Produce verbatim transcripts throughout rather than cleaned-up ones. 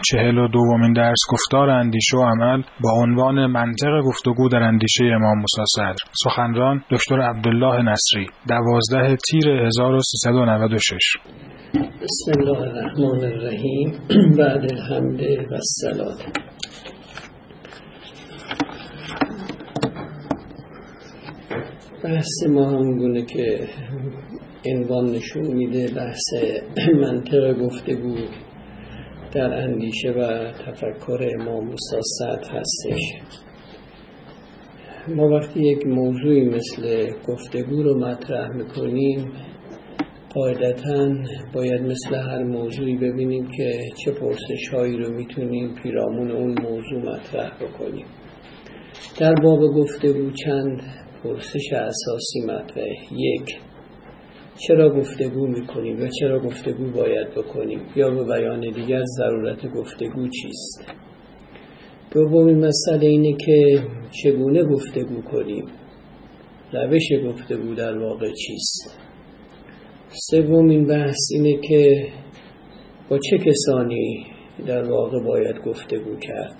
چهل و دومین درس گفتار اندیشه و عمل با عنوان منطق گفتگو در اندیشه امام موسی صدر. سخنران دکتر عبدالله نصری، دوازده تیر هزار و سیصد و نود و شش. بسم الله الرحمن الرحیم. بعد الحمد و الصلاة. بحث ما همگونه که عنوان نشون میده بحث منطق گفتگو در اندیشه و تفکر امام موسی صدر هستش. ما وقتی یک موضوعی مثل گفتگو رو مطرح میکنیم قاعدتاً باید مثل هر موضوعی ببینیم که چه پرسش هایی رو میتونیم پیرامون اون موضوع مطرح بکنیم. در باب گفتگو چند پرسش اساسی مطرحه. یک، چرا گفتگو میکنیم و چرا گفتگو باید بکنیم، یا به بیان دیگر ضرورت گفتگو چیست. دومین مسئله اینه که چگونه گفتگو کنیم، روش گفتگو در واقع چیست. سومین بحث اینه که با چه کسانی در واقع باید گفتگو کرد.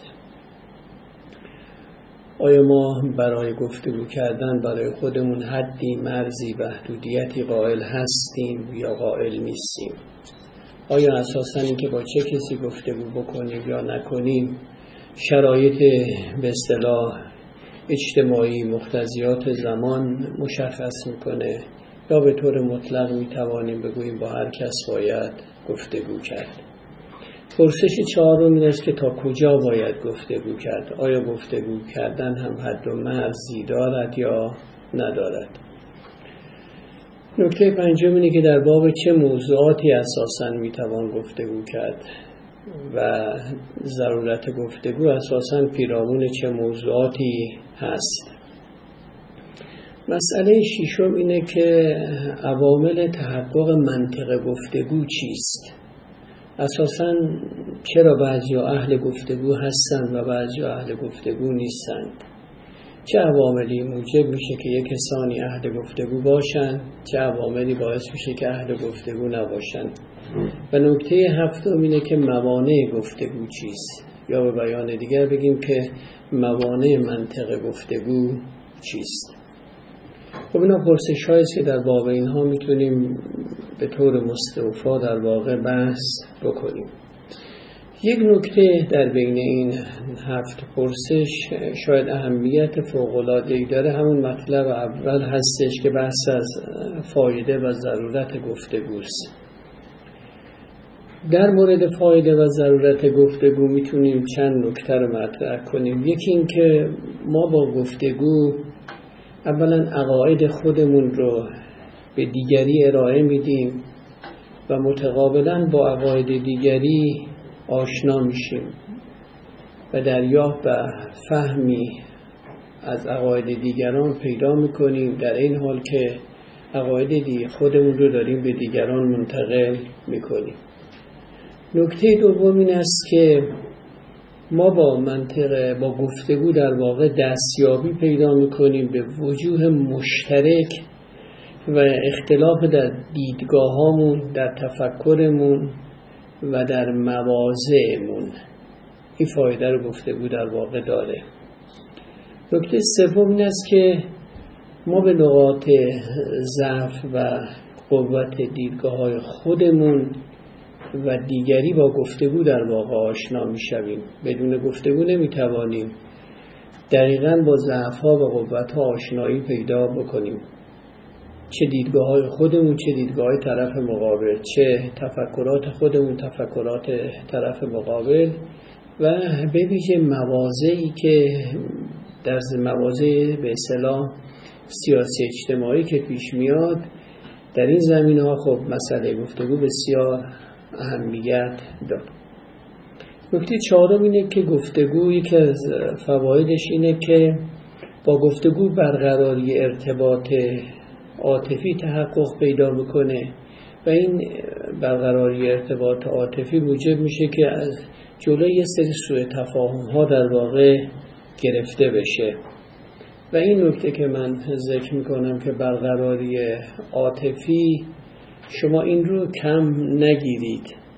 آیا ما برای گفتگو کردن برای خودمون حدی، مرزی، محدودیتی قائل هستیم یا قائل نیستیم؟ آیا اساساً این که با چه کسی گفتگو بکنیم یا نکنیم شرایط به اصطلاح اجتماعی، مقتضیات زمان مشخص میکنه، یا به طور مطلق میتوانیم بگوییم با هر کس باید گفتگو کرد؟ پرسش چهارم این است که تا کجا باید گفتگو کرد؟ آیا گفتگو کردن هم حد و مرزی دارد یا ندارد؟ نکته پنجم اینه که در باب چه موضوعاتی اساساً میتوان گفتگو کرد و ضرورت گفتگو اساساً پیرامون چه موضوعاتی هست. مسئله ششم اینه که عوامل تحقق منطق گفتگو چیست؟ اساساً چرا بعضیا اهل گفتگو هستند و بعضیا اهل گفتگو نیستند؟ چه عواملی موجب میشه که یک کسانی اهل گفتگو باشند، چه عواملی باعث میشه که اهل گفتگو نباشند؟ و نکته هفتم اینه که موانع گفتگو چیست، یا به بیان دیگر بگیم که موانع منطق گفتگو چیست. خب اینا پرسش هاییست که در باب اینها میتونیم به طور مستوفا در واقع بحث بکنیم. یک نکته در بین این هفت پرسش شاید اهمیت فوق‌العاده‌ای داره، همون مطلب اول هستش که بحث از فایده و ضرورت گفتگوست. در مورد فایده و ضرورت گفتگو میتونیم چند نکته رو مطرح کنیم. یکی این که ما با گفتگو اولا عقاید خودمون رو به دیگری ارائه میدیم و متقابلا با عقاید دیگری آشنا میشیم و دریافت و فهمی از عقاید دیگران پیدا میکنیم، در این حال که عقاید دی خودمون رو داریم به دیگران منتقل میکنیم. نکته دوم این است که ما با منطق با گفتگو در واقع دستیابی پیدا میکنیم به وجوه مشترک و اختلاف در دیدگاهامون، در تفکرمون و در مواضعمون. این فایده رو گفتگو در واقع داره. نکته سوم این است که ما به نقاط ضعف و قوت دیدگاه‌های خودمون و دیگری با گفتگو در واقع آشنا میشویم. بدون گفتگو نمیتوانیم دقیقاً با ضعف‌ها و قوت‌ها آشنایی پیدا بکنیم، چه دیدگاه‌های خودمون، چه دیدگاه‌های طرف مقابل، چه تفکرات خودمون، تفکرات طرف مقابل، و به ویژه مواضعی که در مواضع به اصطلاح سیاسی اجتماعی که پیش میاد. در این زمینه‌ها خب مسئله گفتگو بسیار اهمیت داره. نکته چهارم اینه که گفتگو یکی از فوایدش اینه که با گفتگو برقراری ارتباط عاطفی تحقق پیدا میکنه و این برقراری ارتباط عاطفی موجب میشه که از جلوی یه سری سوء تفاهم ها در واقع گرفته بشه. و این نکته که من ذکر میکنم که برقراری عاطفی، شما این رو کم نگیرید.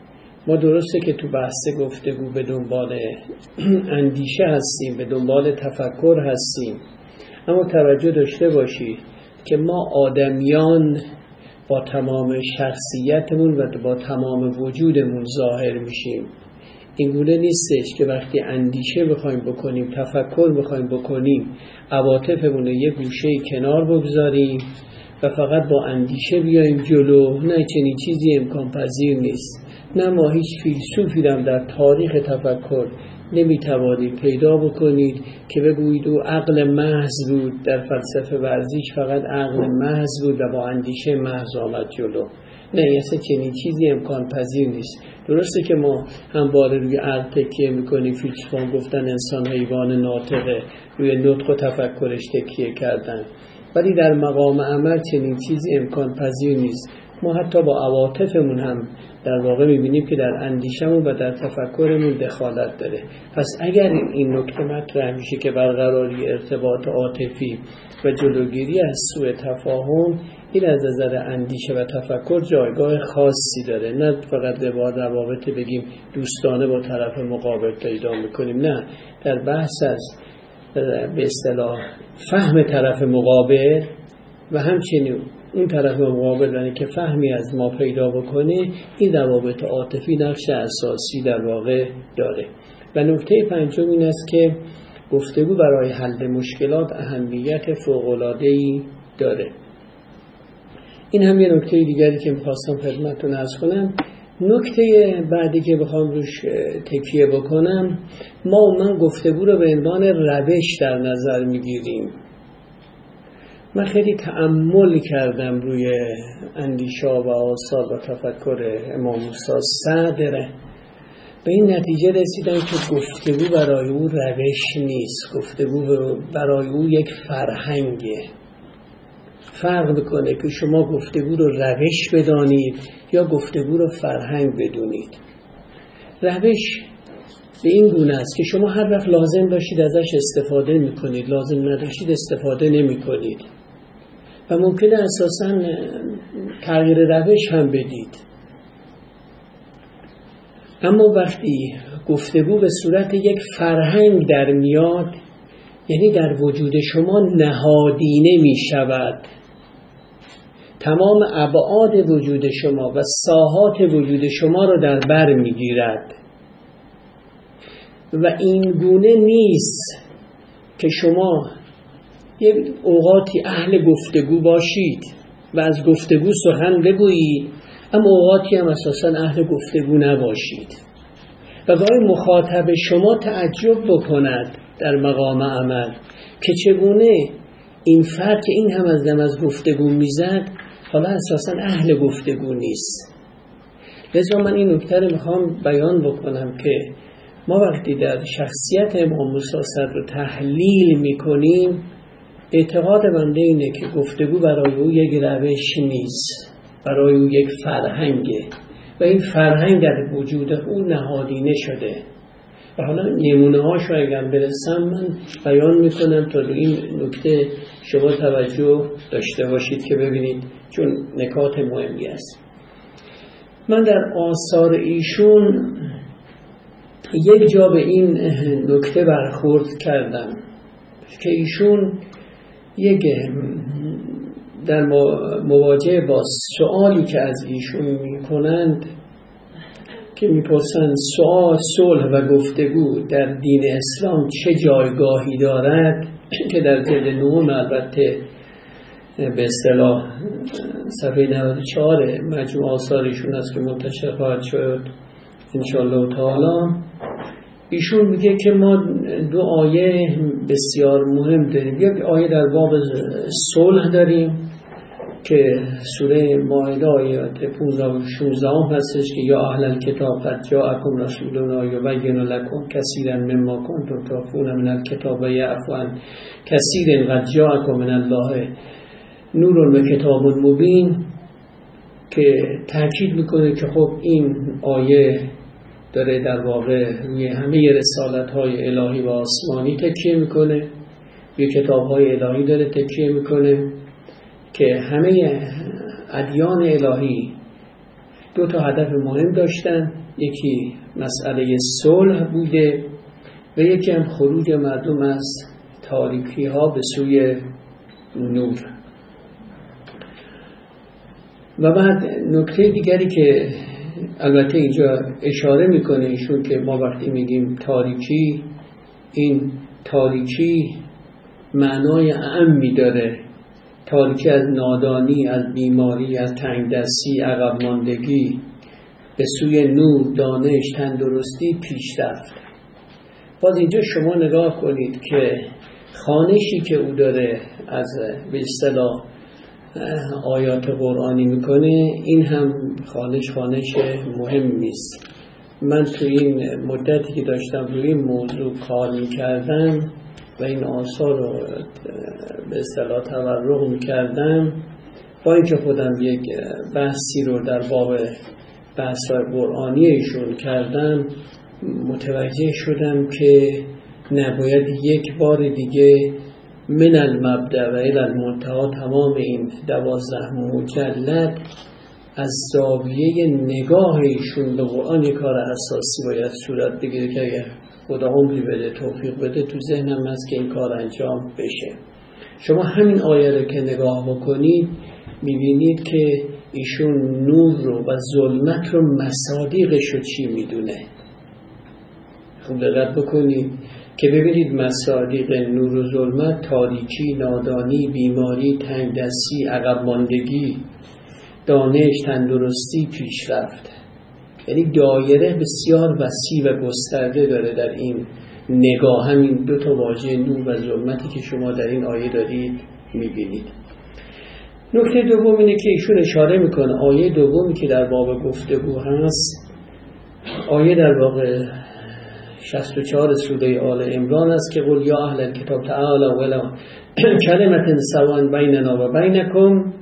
ما درسته که تو بحث گفتگو به دنبال اندیشه هستیم، به دنبال تفکر هستیم، اما توجه داشته باشید که ما آدمیان با تمام شخصیتمون و با تمام وجودمون ظاهر میشیم. این گونه نیستش که وقتی اندیشه بخوایم بکنیم، تفکر بخوایم بکنیم، عواطفمون رو یه گوشه کنار بگذاریم و فقط با اندیشه بیایم جلو. نه، چنین چیزی امکان پذیر نیست. نه، ما هیچ فیلسوفی هم در تاریخ تفکر نمیتوانید پیدا بکنید که بگویید او عقل محض بود. در فلسفه ورزش فقط عقل محض بود و با اندیشه محض آمد جلو. نه، اصلا چنین چیزی امکان پذیر نیست. درسته که ما هم باره روی عقل تکیه میکنیم، فیلسوفان گفتن انسان حیوان ناطقه، روی نطق و تفکرش تکیه کردن، ولی در مقام عمل چنین چیزی امکان پذیر نیست. ما حتی با عواطفمون هم در واقع میبینیم که در اندیشمون و در تفکرمون دخالت داره. پس اگر این نکته مطرح میشه که برقراری ارتباط عاطفی و جلوگیری از سوء تفاهم، این از نظر اندیشه و تفکر جایگاه خاصی داره. نه فقط روابط بگیم دوستانه با طرف مقابل پیدا میکنیم، نه، در بحث از به اصطلاح فهم طرف مقابل و همچنین اون طرف مقابل یعنی که فهمی از ما پیدا بکنه، این روابط عاطفی نقش اساسی در واقع داره. و نکته پنجم این است که گفتگو برای حل مشکلات اهمیت فوق‌العاده‌ای داره. این هم یه نکته دیگری که می‌خواستم خدمتتون عرض کنم. نکته بعدی که بخوام روش تکیه بکنم، ما من گفتگو رو به عنوان روش در نظر میگیریم. من خیلی تأمل کردم روی اندیشه و آثار و تفکر امام موسی صدر، به این نتیجه رسیدم که گفتگو برای او روش نیست، گفتگو برای او یک فرهنگه. فرق بکنه که شما گفتگو رو روش بدانید یا گفتگو رو فرهنگ بدونید. روش به این گونه است که شما هر وقت لازم داشتید ازش استفاده میکنید، لازم نداشتید استفاده نمیکنید و ممکنه اساساً تغییر روش هم بدید. اما وقتی گفتگو به صورت یک فرهنگ در میاد، یعنی در وجود شما نهادینه می شود، تمام ابعاد وجود شما و ساحات وجود شما رو در بر می گیرد و این گونه نیست که شما یک اوقاتی اهل گفتگو باشید و از گفتگو سخن بگویید، اما اوقاتی هم اساساً اهل گفتگو نباشید و گاهی مخاطب شما تعجب بکند در مقام عمل که چگونه این فرد که این هم از دم از گفتگو میزد حالا اساساً اهل گفتگو نیست. لذا من این نکته رو میخوام بیان بکنم که ما وقتی در شخصیت امام موسی صدر رو تحلیل میکنیم، اعتقاد بنده اینه که گفتگو برای او یک روش نیست، برای او یک فرهنگه و این فرهنگ در وجود او نهادینه شده. و حالا نمونه هاش رو اگر برسم من بیان میکنم تا روی این نکته شما توجه داشته باشید که ببینید، چون نکات مهمی است. من در آثار ایشون یک جا به این نکته برخورد کردم که ایشون یک در مواجهه با سوالی که از ایشون میکنند که میپرسند سوال صلح و گفتگو در دین اسلام چه جایگاهی دارد، که در جلد نهم البته به اصطلاح صفحه نود و چهار مجموع آثارشون است که منتشر خواهد شد انشاءالله تعالی. ایشون میگه که ما دو آیه بسیار مهم داریم. یک آیه در باب صلح داریم که سوره مائده آیات پانزده و شانزده هستش که یا اهل الکتاب قد جاءکم رسولنا یبین لکم کثیرا مما کنتم تخفون من الکتاب و یعفو عن کثیر قد جاءکم من الله نور و کتاب مبین، که تاکید میکنه که خب این آیه داره در واقع روی همه رسالت‌های الهی و آسمانی تکیه میکنه، روی کتاب‌های الهی داره تکیه میکنه که همه ادیان الهی دو تا هدف مهم داشتن. یکی مسئله صلح بوده و یکی هم خروج مردم از تاریکی ها به سوی نور. و بعد نکته دیگری که البته اینجا اشاره میکنه ایشون که ما وقتی میگیم تاریکی، این تاریکی معنای اعمی داره. تاریکی از نادانی، از بیماری، از تنگدستی، عقب ماندگی به سوی نور، دانش، تندرستی، پیشرفت. باز اینجا شما نگاه کنید که خوانشی که او داره از به اصطلاح آیات قرآنی میکنه، این هم خوانش خوانش مهمی است. من تو این مدتی که داشتم روی این موضوع کار میکردم و این آثار رو به اصطلاح تورق میکردم، با اینکه خودم یک بحثی رو در باب بحث‌های قرآنی ایشون کردم، متوجه شدم که نباید یک بار دیگه من المبدأ و الی المنتهی تمام این دوازده مجلد از زاویه نگاه ایشون به قرآن یک کار اساسی باید صورت بگیره که اگر خدا عمری بده، توفیق بده، تو ذهنم هست که این کار انجام بشه. شما همین آیه رو که نگاه بکنید میبینید که ایشون نور رو و ظلمت رو مصادیقش رو چی میدونه. خوب دقت بکنید که ببینید مصادیق نور و ظلمت تاریکی، نادانی، بیماری، تنگدستی، عقب ماندگی، دانش، تندرستی، پیشرفت. یعنی دایره بسیار وسیع و گسترده داره در این نگاه، همین دو تا واژه نور و ظلمتی که شما در این آیه دارید میبینید. نکته دوم اینه که ایشون اشاره میکنه آیه دومی که در باب گفتگو هست، آیه در واقع شصت و چهار سوره آل عمران است که قل یا اهل الکتاب تعالوا الی کلمة سواء بیننا و بینکم.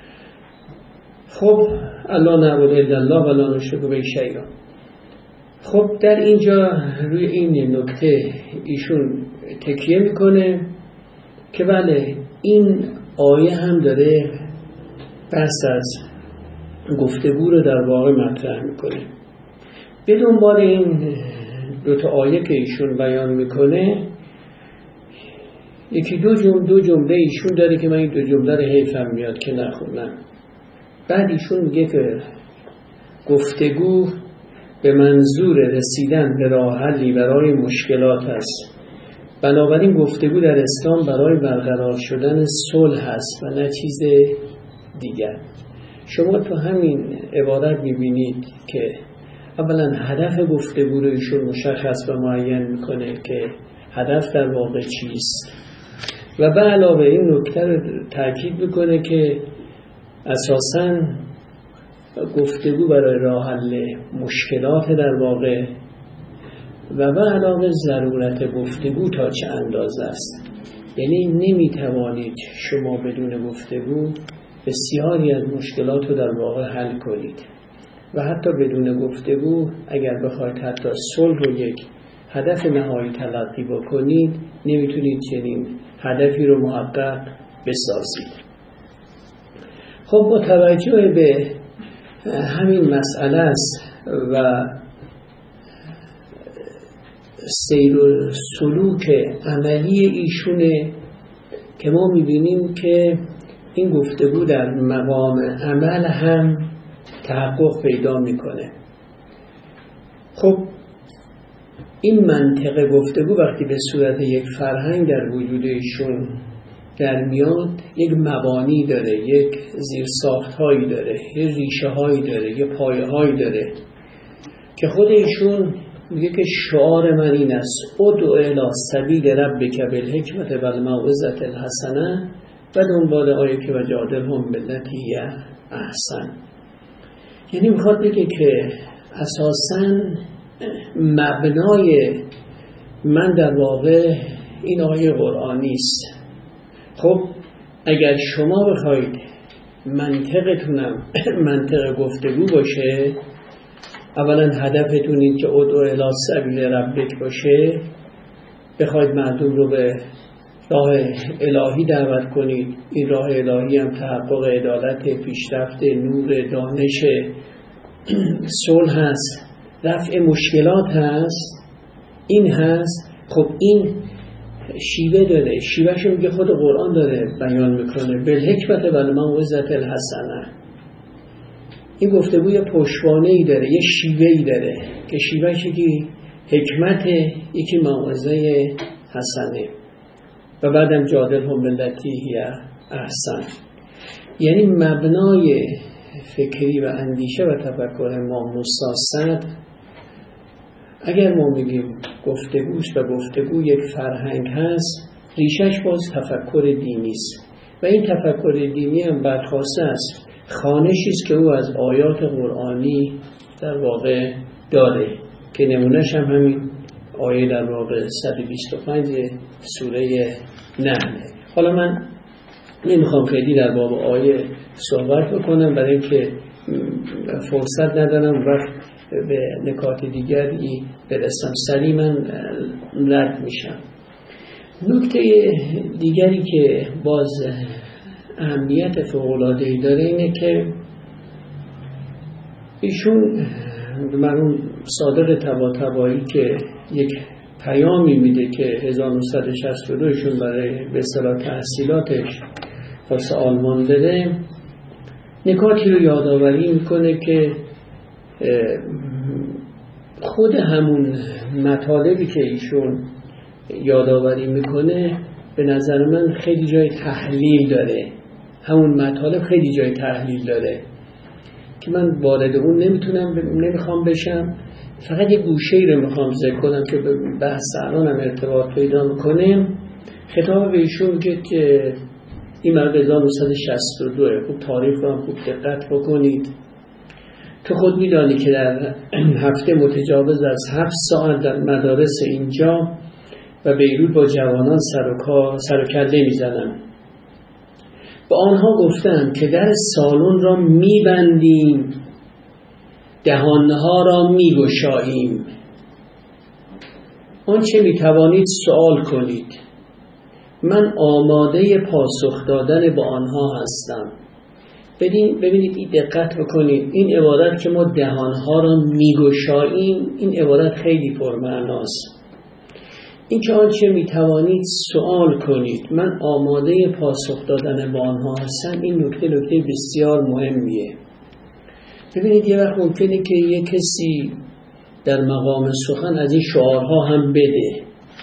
خب الله نعبد الا الله و لا نشرک به شیئا. خب در اینجا روی این نکته ایشون تکیه میکنه که بله این آیه هم داره بحث از گفتگو رو در واقع مطرح میکنه. به دنبال این دو تا آیه که ایشون بیان میکنه، یکی دو جمله دو جمله ایشون داره که من این دو جمله رو حیفم میاد که نخونم. بعد ایشون میگه که گفتگو به منظور رسیدن به راه حلی برای مشکلات است. بنابراین گفتگو در اسلام برای برقرار شدن صلح است و نه چیز دیگر. شما تو همین عبارت میبینید که اولا هدف گفتگو رو ایشون مشخص و معین میکنه که هدف در واقع چیست و به علاوه این نکته رو تاکید میکنه که اساساً گفتگو برای راه حل مشکلات در واقع و به علاوه ضرورت گفتگو تا چه اندازه است. یعنی نمیتوانید شما بدون گفتگو بسیاری از مشکلات رو در واقع حل کنید و حتی بدون گفتگو اگر بخواید حتی صلح رو یک هدف نهایی تلقی بکنید نمیتونید چنین هدفی رو محقق بسازید. خب با توجه به همین مسئله است و سیر و سلوک عملی ایشونه که ما میبینیم که این گفتگو در مقام عمل هم تحقق پیدا میکنه. خب این منطق گفتگو وقتی به صورت یک فرهنگ در وجود ایشون در میاد یک مبانی داره، یک زیرساخت هایی داره، یک ریشه هایی داره، یک پایه هایی داره که خود ایشون میگه که شعار من این است ادعو الی سبیل ربک بالحکمت و الموعظة الحسنه و دنبال آیه که وجادلهم بالتی هی احسن. یعنی میخواد بگه که اساساً مبنای من در واقع این آیه قرآنی است. خب اگر شما بخواید منطقتونم منطق گفتگو باشه، اولا هدفتون این که ادعو الی سبیل ربک باشه، بخواید مردم رو به راه الهی دعوت کنید، این راه الهی هم تحقق عدالت، پیشرفت، نور، دانش، صلح هست رفع مشکلات هست، این هست. خب این شیوه داره، شیوهشو میگه خود قرآن داره بیان میکنه، بالحکمت و الموعظة الحسنه. این گفتگوی پشتوانه‌ای داره، یه شیوه‌ای داره که شیوهش یکی حکمت، یکی موعظه حسنه. و بعدم جادلهم بالتی هی احسن. یعنی مبنای فکری و اندیشه و تفکر ما موسی صدر، اگر ما میگیم گفتگوست و گفتگو یک فرهنگ هست، ریشش باز تفکر دینی است و این تفکر دینی هم برخواسته است خوانشی است که او از آیات قرآنی در واقع داره که نمونهش هم همین آیه در واقع صد و بیست و پنج سوره نحل. حالا من نمیخوام خیلی در باب آیه صحبت بکنم برای اینکه فرصت ندارم، وقت به نکات دیگری برسم سریع من رد میشم. نکته دیگری که باز اهمیت فوق‌العاده‌ای داره اینه که ایشون مرحوم صادق طباطبایی که یک پیامی میده که هزار و نهصد و شصت و دو ایشون برای به اصطلاح تحصیلاتش واسه آلمان بره، نکاتی رو یادآوری میکنه که خود همون مطالبی که ایشون یادآوری میکنه به نظر من خیلی جای تحلیل داره. همون مطالب خیلی جای تحلیل داره که من وارد اون نمیتونم نمیخوام بشم، فقط یه گوشه‌ای رو میخوام ذکر کنم که به بحث الان هم ارتباط پیدا میکنه. خطاب به ایشون که که این مرد هزار و نهصد و شصت و دو، خوب تاریخ رو هم خوب دقت بکنید. تو خود میدانی که در هفته متجاوز از هفت ساعت در مدارس اینجا و بیروت با جوانان سر و کار سر و کله میزنم. با آنها گفتند که در سالن را میبندیم، دهانها را میگشاییم، آنچه میتوانید سوال کنید، من آماده پاسخ دادن با آنها هستم. ببین ببینید این دقت بکنید، این عبارت که ما دهانها را میگشاییم، این عبارت خیلی پرمعناست. این که آنچه میتوانید سوال کنید، من آماده پاسخ دادن با آنها هستم، این نکته نکته بسیار مهمیه. ببینید یه وقت ممکنه که یه کسی در مقام سخن از این شعارها هم بده،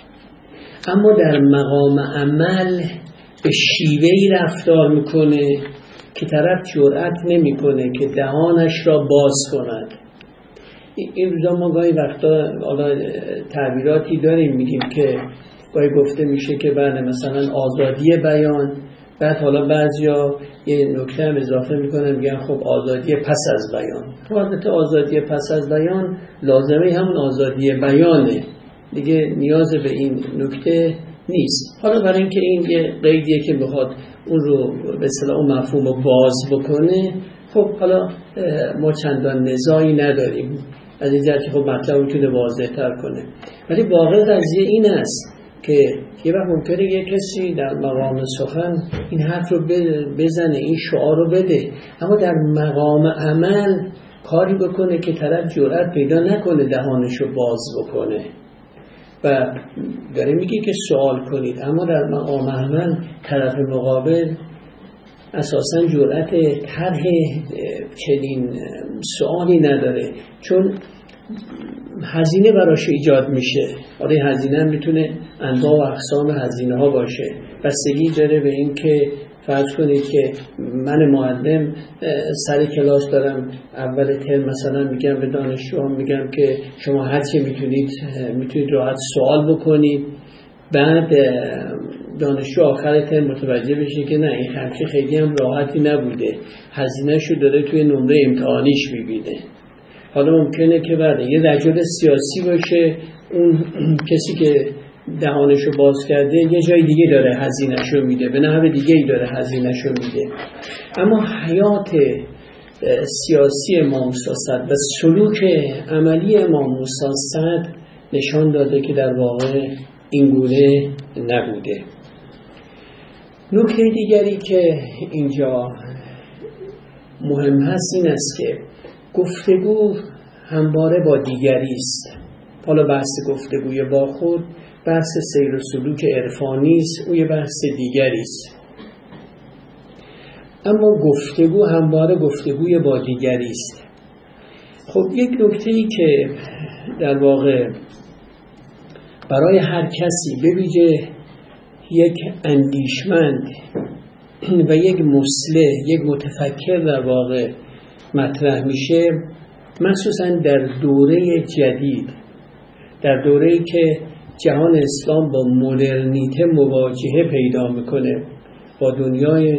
اما در مقام عمل به شیوهی رفتار میکنه که طرف جرأت نمیکنه که دهانش را باز کند. این روزا ما گاهی وقتا حالا تعبیراتی داریم میگیم که گاهی گفته میشه که بعد مثلا آزادی بیان، بعد حالا بعضیا یه نکته هم اضافه میکنن میگن خب آزادی پس از بیان. خب البته آزادی پس از بیان لازمه همون آزادی بیانه دیگه، نیاز به این نکته نیست. حالا برای اینکه این یه قیدیه که بخواد اون رو به اصطلاح اون مفهوم رو باز بکنه، خب حالا ما چندان نزاعی نداریم از این جهت که خب مطلب رو میتونه واضح تر کنه. ولی واقع قضیه این است که یه وقت ممکنه یه کسی در مقام سخن این حرف رو بزنه، این شعار رو بده، اما در مقام عمل کاری بکنه که طرف جرأت پیدا نکنه دهانش رو باز بکنه و داره میگه که سوال کنید، اما در مقام عمل طرف مقابل اساساً جرأت طرح چنین سوالی نداره، چون هزینه براش ایجاد میشه. آره هزینه هم میتونه انواع و اقسام هزینه ها باشه، بستگی داره به این که فرض کنید که من معلم سر کلاس دارم اول ترم مثلا میگم به دانشجوام میگم که شما هر چی میتونید میتونید راحت سوال بکنید، بعد دانشجو آخر ترم متوجه بشه که نه این همچی خیلی هم راحتی نبوده، هزینه‌شو داره توی نمره امتحانیش میبینه. حالا ممکنه که بعد یه رجل سیاسی باشه، اون کسی که دهانشو باز کرده یه جای دیگه داره هزینه‌شو میده، به نحو دیگه ای داره هزینه‌شو میده. اما حیات سیاسی امام موسی صدر و سلوک عملی امام موسی صدر نشان داده که در واقع این گونه نبوده. نکته دیگری که اینجا مهم هست این است که گفتگو همواره با دیگری است. حالا بحث گفتگوی با خود، بحث سیر و سلوک عرفانی است، او یه بحث دیگری است. اما گفتگو همواره گفتگوی با دیگری است. خب یک نکته‌ای که در واقع برای هر کسی، به ویژه یک اندیشمند و یک مصلح، یک متفکر در واقع مطرح میشه، مخصوصا در دوره جدید، در دوره‌ای که جهان اسلام با مدرنیته مواجهه پیدا میکنه، با دنیای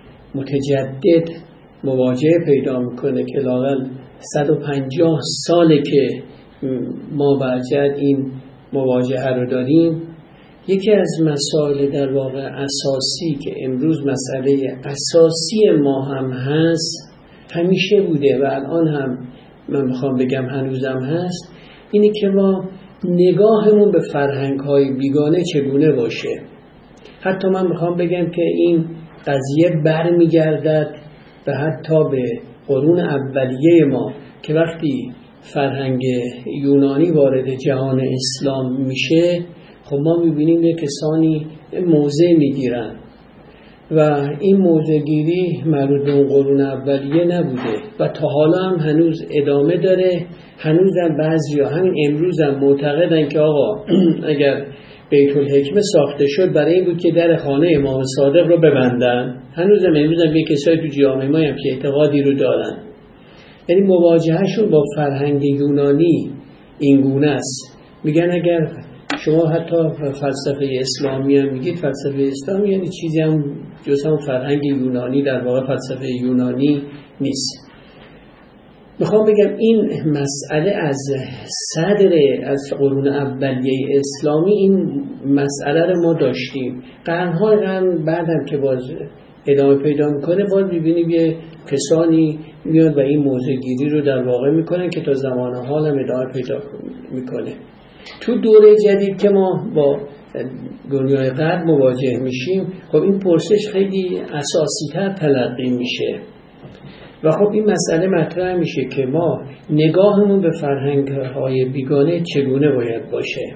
متجدد مواجهه پیدا میکنه که لااقل صد و پنجاه ساله که ما بعد این مواجهه رو داریم. یکی از مسائل در واقع اساسی که امروز مسئله اساسی ما هم هست، همیشه بوده و الان هم من میخوام بگم هنوزم هست، اینه که ما نگاهمون به فرهنگ‌های بیگانه چگونه باشه. حتی من میخوام بگم که این قضیه برمیگردد به حتی به قرون اولیه ما که وقتی فرهنگ یونانی وارد جهان اسلام میشه، خب ما میبینیم یک کسانی موضع میگیرن و این موضع گیری مربوط به اون قرون اولیه نبوده و تا حالا هم هنوز ادامه داره. هنوز هم بعضی ها همین امروز هم معتقدن که آقا اگر بیت الحکمه ساخته شد برای این بود که در خانه امام صادق رو ببندن. هنوز هم امروز هم یک کسایی تو جامعه ما هم که اعتقادی رو دارن. یعنی مواجههشون با فرهنگ یونانی این گونه است. میگن اگر شما حتی فلسفه اسلامی هم میگید، فلسفه اسلامی یعنی چیزی هم جز هم فرهنگ یونانی در واقع فلسفه یونانی نیست. میخوام بگم این مسئله از صدر از قرون اولیه اسلامی این مسئله رو ما داشتیم. قرن‌های قرن بعدم که باز ادامه پیدا میکنه، باز میبینیم یه کسانی میاد و این موضع گیری رو در واقع میکنن که تا زمان حال هم ادامه پیدا میکنه. تو دوره جدید که ما با دنیای غرب مواجه میشیم، خب این پرسش خیلی اساسی تر تلقی میشه و خب این مسئله مطرح میشه که ما نگاهمون به فرهنگ‌های بیگانه چگونه باید باشه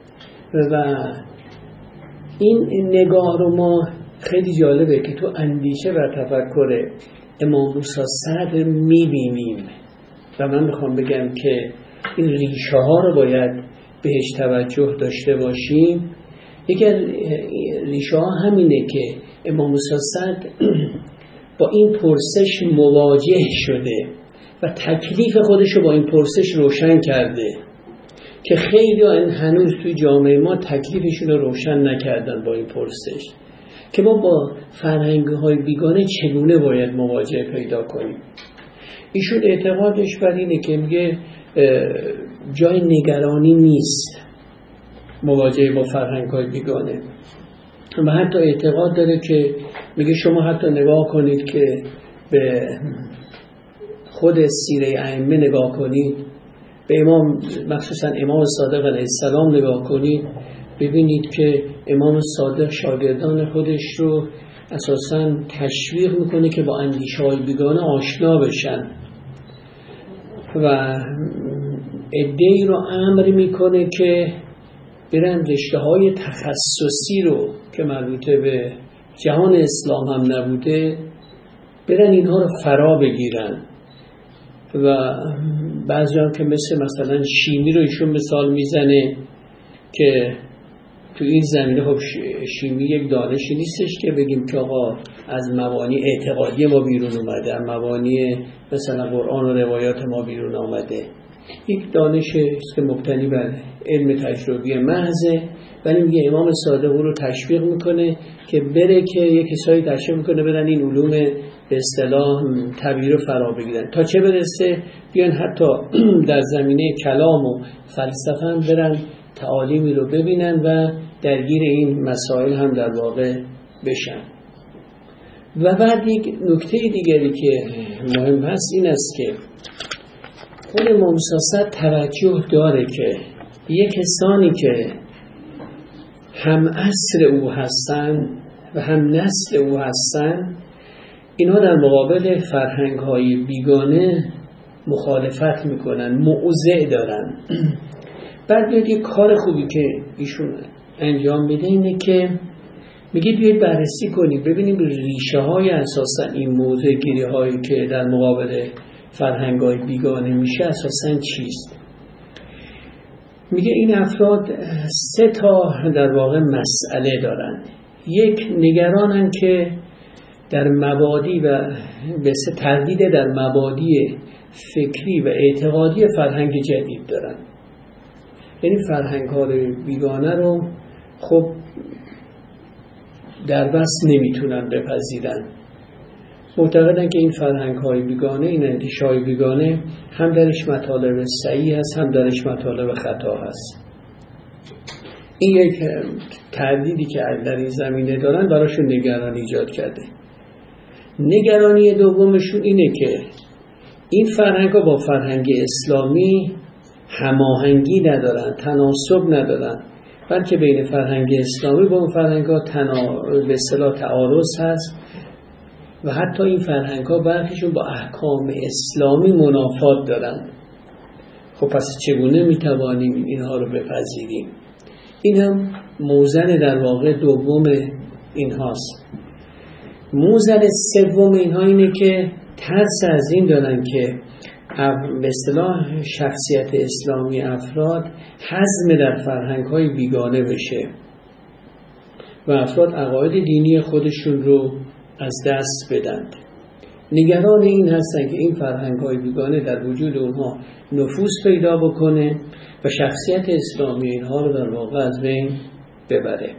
و این نگاه رو ما خیلی جالبه که تو اندیشه و تفکر امام موسی صدر میبینیم و من میخوام بگم که این ریشه ها رو باید بهش توجه داشته باشیم. یکی از ریشه ها همینه که امام موسی صدر با این پرسش مواجه شده و تکلیف خودش رو با این پرسش روشن کرده که خیلی هنوز توی جامعه ما تکلیفشون رو روشن نکردن با این پرسش که ما با فرهنگ‌های بیگانه چگونه باید مواجهه پیدا کنیم. ایشون اعتقادش بر اینه که میگه جای نگرانی نیست مواجهه با فرهنگ‌های بیگانه و حتی اعتقاد داره که میگه شما حتی نگاه کنید که به خود سیره ائمه نگاه کنید، به امام مخصوصا امام صادق علیه السلام نگاه کنید، ببینید که امام صادق شاگردان خودش رو اساساً تشویق میکنه که با اندیشه‌های بیگانه آشنا بشن و عده‌ای رو امر میکنه که برن رشته‌های تخصصی رو که مربوطه به جهان اسلام هم نبوده برن اینها رو فرا بگیرن و بعضی هم که مثل مثلا شیمی رو ایشون مثال میزنه که تو این زمینه خب شیمی یک دانشی نیستش که بگیم که آقا از مبانی اعتقادی ما بیرون اومده، از مبانی مثلا قرآن و روایات ما بیرون آمده. یک دانشی است که مبتنی بر علم تجربی محضه، ولی میگه امام صادق رو تشویق میکنه که بره که یک کسایی تشویق میکنه برن این علوم به اصطلاح طبیعی رو فرا بگیرن تا چه برسه بیان حتی در زمینه کلام و فلسفه هم برن تعالیمی رو ببینن و درگیر این مسائل هم در واقع بشن. و بعد یک نکته دیگری که مهم هست این است که خود امام موسی توجه داره که یک کسانی که هم عصر او هستن و هم نسل او هستن، اینها در مقابل فرهنگ‌های بیگانه مخالفت میکنن، موضع دارن. بعد بیاد یه کار خوبی که ایشون انجام میده اینه که میگه بیاید بررسی کنید ببینیم ریشه های اساسا این موضع گیری هایی که در مقابل فرهنگ های بیگانه میشه اساسا چیست. میگه این افراد سه تا در واقع مسئله دارن. یک، نگرانن که در مبادی و به سه تردید در مبادی فکری و اعتقادی فرهنگ جدید دارن. یعنی فرهنگ های بیگانه رو خب در بس نمیتونن بپذیرن. معتقدن که این فرهنگ های بیگانه، این اندیشه های بیگانه هم درش مطالب صحیح هست هم درش مطالب خطا هست. این یک تردیدی که در این زمینه دارن براشون نگرانی ایجاد کرده. نگرانی دومشون اینه که این فرهنگ ها با فرهنگ اسلامی هماهنگی ندارن، تناسب ندارن، بلکه بین فرهنگ اسلامی با اون فرهنگ ها تنا... به اصطلاح تعارض هست و حتی این فرهنگ ها برخیشون با احکام اسلامی منافات دارن. خب پس چگونه میتوانیم اینها رو بپذیریم؟ این هم موزن در واقع دوم اینهاست. موزن سوم اینها اینه که ترس از این دارن که به اصطلاح شخصیت اسلامی افراد هضم در فرهنگ های بیگانه بشه و افراد عقاید دینی خودشون رو از دست بدند. نگران این هستن که این فرهنگ های بیگانه در وجود اونها نفوذ پیدا بکنه و شخصیت اسلامی اینها رو در واقع از بین ببره.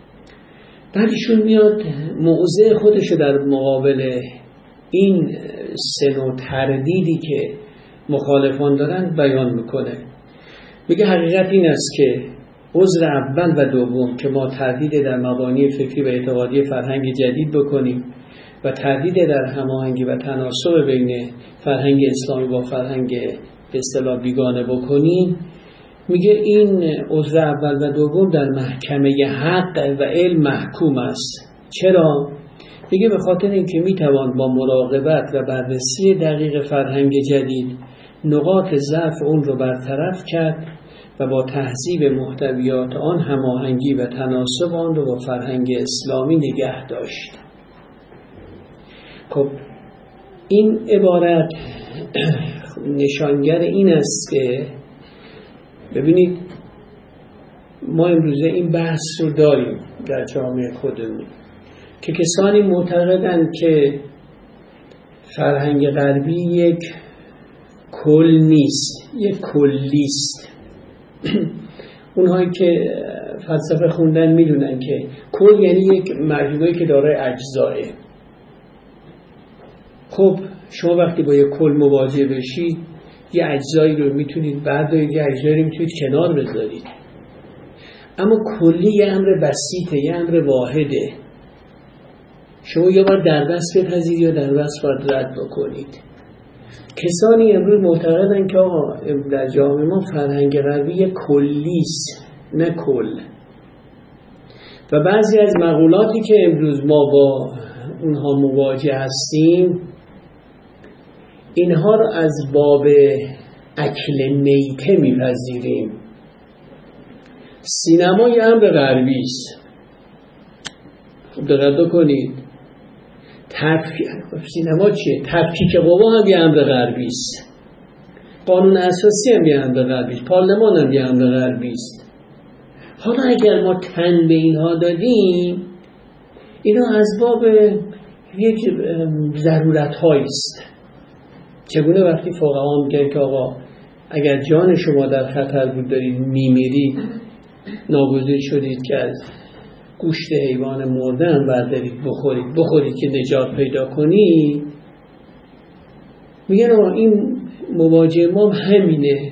بعدشون میاد موضع خودش رو در مقابل این سه نوع تردیدی که مخالفان دارن بیان میکنه. میگه حقیقت این است که عذر اول و دوم که ما تردید در مبانی فکری و اعتقادی فرهنگ جدید بکنیم و تردید در هماهنگی و تناسب بین فرهنگ اسلامی با فرهنگ به اصطلاح بیگانه بکنیم، میگه این عذر اول و دوم در محکمه حق و علم محکوم است. چرا؟ میگه به خاطر اینکه میتوان با مراقبت و بررسی دقیق فرهنگ جدید نقاط ضعف اون رو برطرف کرد و با تهذیب محتویات آن هماهنگی و تناسب آن رو با فرهنگ اسلامی نگه داشت. خب این عبارت نشانگر این است که ببینید ما امروزه این بحث رو داریم در جامعه خودمون که کسانی معتقدند که فرهنگ غربی یک کل نیست، یک کلیست. اونهایی که فلسفه خوندن میدونن که کل یعنی یک مجموعه که دارای اجزاه. خب شما وقتی با یک کل مواجه بشید یه اجزایی رو میتونید بردارید، یه اجزایی رو میتونید کنار بذارید، اما کلی یه امر بسیطه، یه امر واحده. شما یا باید در دست بپذیرید یا در دست باید رد بکنید. کسانی امروز معتقدن که آقا در جامعه ما فرهنگ غربی یک کلیست نه کل، و بعضی از مقولاتی که امروز ما با اونها مواجه هستیم اینها رو از باب اکل میته میپذیریم. سینما یه امر غربی است. خب دقت کنید، تفکیک سینما چیه؟ تفکیک قوا هم یه امر غربی است. قانون اساسی هم یه امر غربی است. پارلمان هم یه امر غربی است. حالا اگر ما تن به اینها دادیم، اینا از باب یک ضرورت هایی است. چگونه وقتی فقها میگن که آقا اگر جان شما در خطر بود دارید میمیرید، ناگزیر شدید که از گوشت حیوان مرده هم بردارید بخورید بخورید که نجات پیدا کنید، میگن آقا این مواجه ما همینه.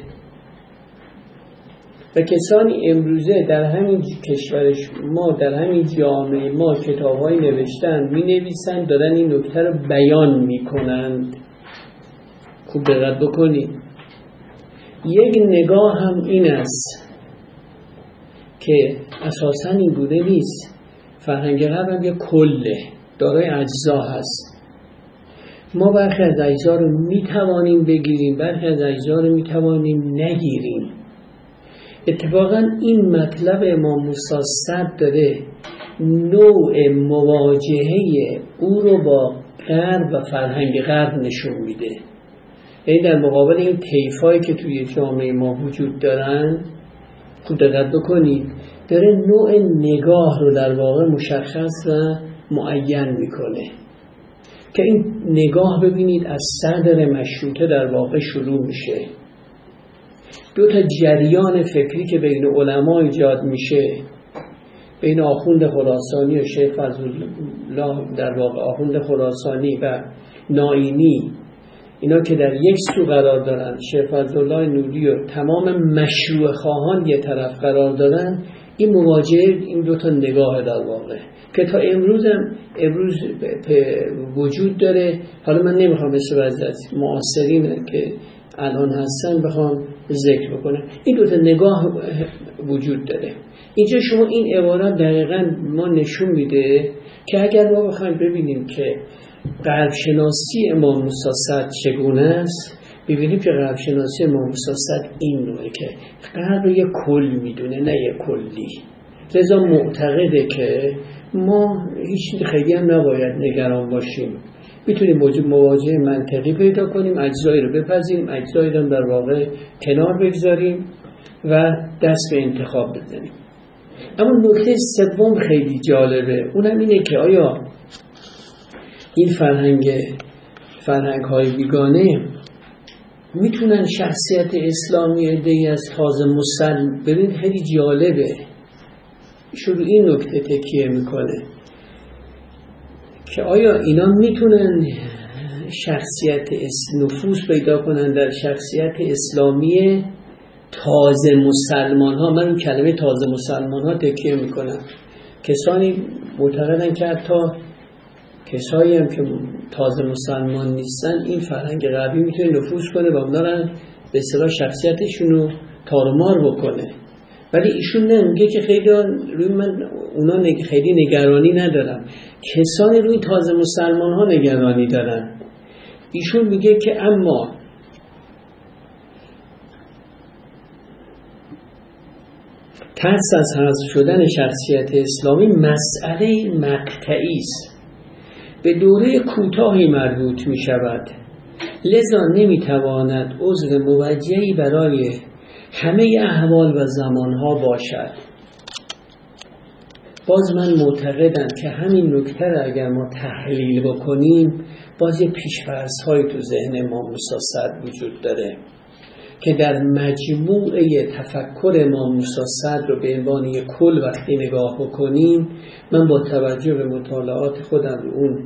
و کسانی امروزه در همین کشورش ما، در همین جامعه ما کتاب‌های نوشتن، می‌نویسن، دارن این نکته رو بیان می‌کنند. خوب دقت بکنید. یک نگاه هم این است که اساساً این بوده نیست. فرهنگ غرب هم یک کله، دارای اجزا هست. ما برخی از اجزا رو میتوانیم بگیریم، برخی از اجزا رو میتوانیم نگیریم. اتفاقا این مطلب امام موسی صدر داره نوع مواجهه او رو با غرب و فرهنگ غرب نشون میده. یعنی در مقابل این طیفایی که توی جامعه ما وجود دارن، خوب دقت بکنید، داره نوع نگاه رو در واقع مشخص و معین میکنه که این نگاه ببینید از صدر مشروطه در واقع شروع میشه. دو تا جریان فکری که بین علما ایجاد میشه، بین آخوند خراسانی و شیخ فضلالله در واقع آخوند خراسانی و نائینی، اینا که در یک سو قرار دارن، شیخ فضلالله نوری و تمام مشروع خواهان یه طرف قرار دارن، این مواجهه این دو تا نگاه در واقع که تا امروز هم امروز وجود داره. حالا من نمیخوام مثل بعضی از معاصرین که الان هستن بخوام ذکر بکنم، این دو تا نگاه وجود داره. اینجا شما این عبارت دقیقاً ما نشون میده که اگر ما بخوایم ببینیم که غرب شناسی امام موسی صدر چگونه است، ببینیم که غرب شناسی امام موسی صدر این نوعه که غرب رو یک کل میدونه نه یک کلی. لذا معتقده که ما هیچ خیلی هم نباید نگران باشیم، میتونیم موجب مواجهه منطقی پیدا کنیم، اجزایی رو بپذیریم، اجزایی رو در واقع کنار بگذاریم و دست به انتخاب بزنیم. اما نکته سوم خیلی جالبه، اونم اینه که آیا این فرهنگ فرهنگ های بیگانه میتونن شخصیت اسلامی عده‌ای از تازه مسلم، ببین خیلی جالبه، شروع این نکته تکیه میکنه که آیا اینا میتونن شخصیت نفوذ پیدا کنن در شخصیت اسلامی تازه مسلمان ها. من اون کلمه تازه مسلمان ها تکیه میکنم. کسانی معتقدن که حتی کسایی هم که تازه مسلمان نیستن این فرهنگ غربی میتونه نفوذ کنه و اونا رو به اصطلاح شخصیتشون رو تارمار بکنه. ولی ایشون نمیگه که خیلی روی من اونا خیلی نگرانی ندارم، کسانی روی تازه مسلمان ها نگرانی دارن. ایشون میگه که اما ترس از حذف شدن شخصیت اسلامی مسئله مقطعی است، به دوره کوتاهی مربوط می شود، لذا نمی تواند عضو موجهی برای همه احوال و زمانها باشد. باز من معتقدم که همین نکته را اگر ما تحلیل بکنیم، باز یه پیش‌فرض‌هایی تو ذهن امام موسی صدر وجود داره که در مجموعه تفکر امام موسی صدر رو به عنوان یک کل وقتی نگاه بکنیم، من با توجه به مطالعات خودم رو اون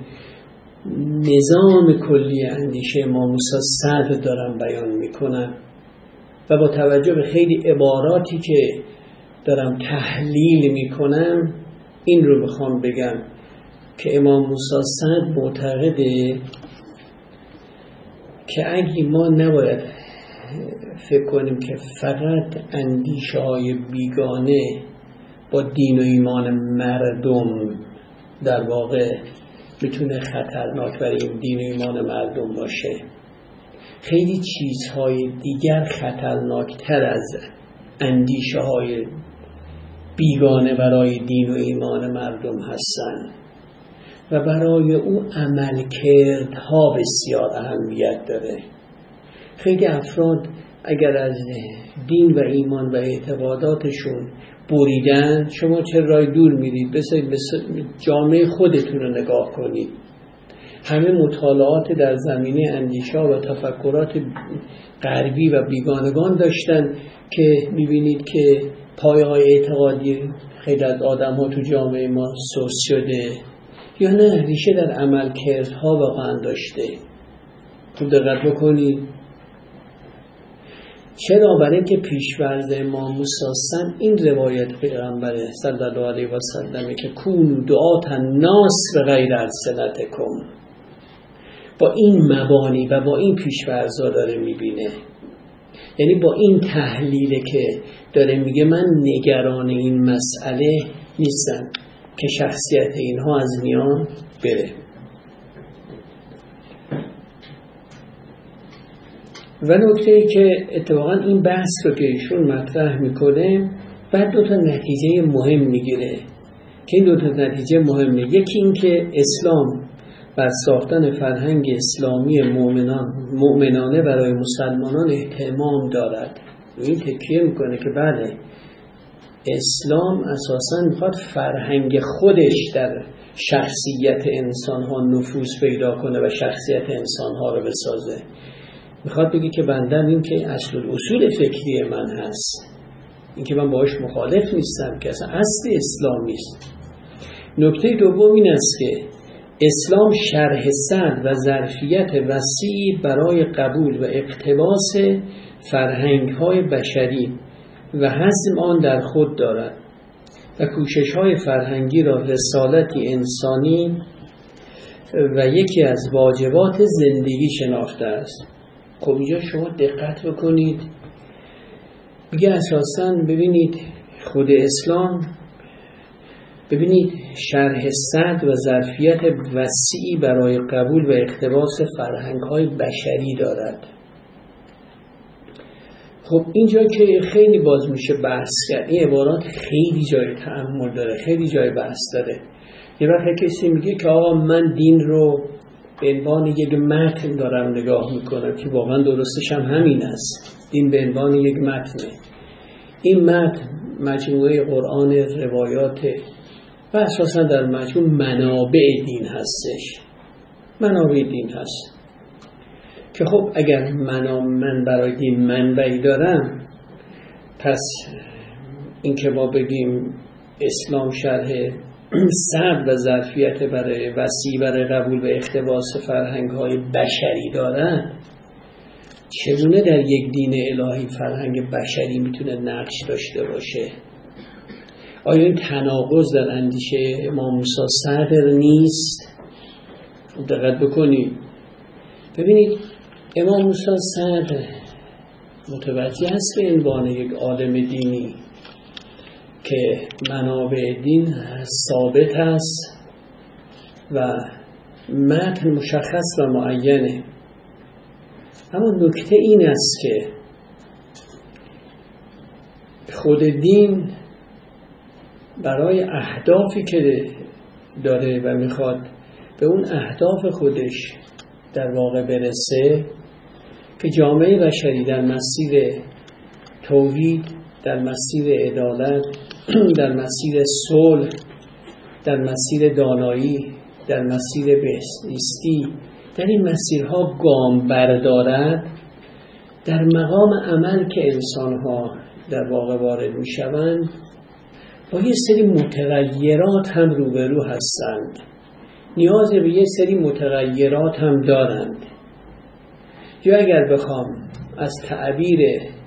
نظام کلی اندیشه امام موسی صدر دارم بیان میکنم و با توجه به خیلی عباراتی که دارم تحلیل میکنم این رو بخوام بگم که امام موسی صدر معتقده که اگه ما نباید فکر کنیم که فقط اندیشه های بیگانه با دین و ایمان مردم در واقع میتونه خطرناک برای این دین و ایمان مردم باشه. خیلی چیزهای دیگر خطرناکتر از اندیشه های بیگانه برای دین و ایمان مردم هستن و برای او عملکردها بسیار اهمیت داره. خیلی افراد اگر از دین و ایمان و اعتقاداتشون بریدن، شما چه راه دور میرید؟ بس جامعه خودتون رو نگاه کنید. همه مطالعات در زمینه اندیشه و تفکرات غربی و بیگانگان داشتن که میبینید که پایه های اعتقادی خیلی از آدم ها تو جامعه ما سوس شده یا نه ریشه در عملکردها واقعا داشته. خوب دقت بکنید. چرا؟ برای اینکه پیش‌ورز امام موسی صدر این روایت پیغمبر صلی الله علیه و سلم که کونوا دعاة الناس بغیر السنتکم، با این مبانی و با این پیش‌ورزا داره میبینه. یعنی با این تحلیله که داره میگه من نگران این مسئله نیستم که شخصیت اینها از میان بره. و نکته ای که اتفاقا این بحث رو که ایشون مطرح میکنه بعد دو تا نتیجه مهم میگیره که این دو تا نتیجه مهمه. یکی این که اسلام بر ساختن فرهنگ اسلامی مؤمنان مؤمنانه برای مسلمانان اهتمام دارد. این تکیه میکنه که بله اسلام اساساً میخواد فرهنگ خودش در شخصیت انسانها نفوذ پیدا کنه و شخصیت انسانها رو بسازه. میخواد بگه که بندم این که اصل اصول فکری من هست، این که من باهاش مخالف نیستم، که اصلا اصل اسلام نیست. نکته دوم این است که اسلام شرح صدر و ظرفیت وسیعی برای قبول و اقتباس فرهنگ‌های بشری و حزم آن در خود دارد و کوشش‌های فرهنگی را رسالتی انسانی و یکی از واجبات زندگی شناخته است. خب اینجا شما دقت بکنید، میگه اساساً ببینید خود اسلام، ببینید شرح صدر و ظرفیت وسیعی برای قبول و اقتباس فرهنگ‌های بشری دارد. خب اینجا که خیلی باز میشه بحث کرد، این عبارات خیلی جای تأمل داره، خیلی جای بحث داره. یه وقت کسی میگه که آقا من دین رو به عنوان یک متن دارم نگاه میکنم، که واقعا درستش هم همین است. دین به عنوان یک متنه. این متن مجموعه قرآن، روایات و اساسا در مجموع منابع دین هستش. منابع دین هست که خب اگر من برای دین منبعی دارم، پس این که ما بگیم اسلام شرح صدر و ظرفیت برای وسیع برای قبول و اقتباس فرهنگ‌های بشری دارن، چگونه در یک دین الهی فرهنگ بشری میتونه نقش داشته باشه؟ آیا این تناقض در اندیشه امام موسی صدر نیست؟ دقت بکنید. ببینید امام موسی صدر متوجه هست به عنوان یک عالم دینی که منابع دین ثابت است و متن مشخص و معینه، اما نکته این است که خود دین برای اهدافی که داره و میخواد به اون اهداف خودش در واقع برسه، که جامعه بشری در مسیر توحید، در مسیر عدالت، در مسیر صلح، در مسیر دانایی، در مسیر بهزیستی، در این مسیرها گام بردارد، در مقام عمل که انسانها در واقع وارد می شوند با یه سری متغیرات هم روبرو هستند، نیاز به یه سری متغیرات هم دارند. یا اگر بخوام از تعبیر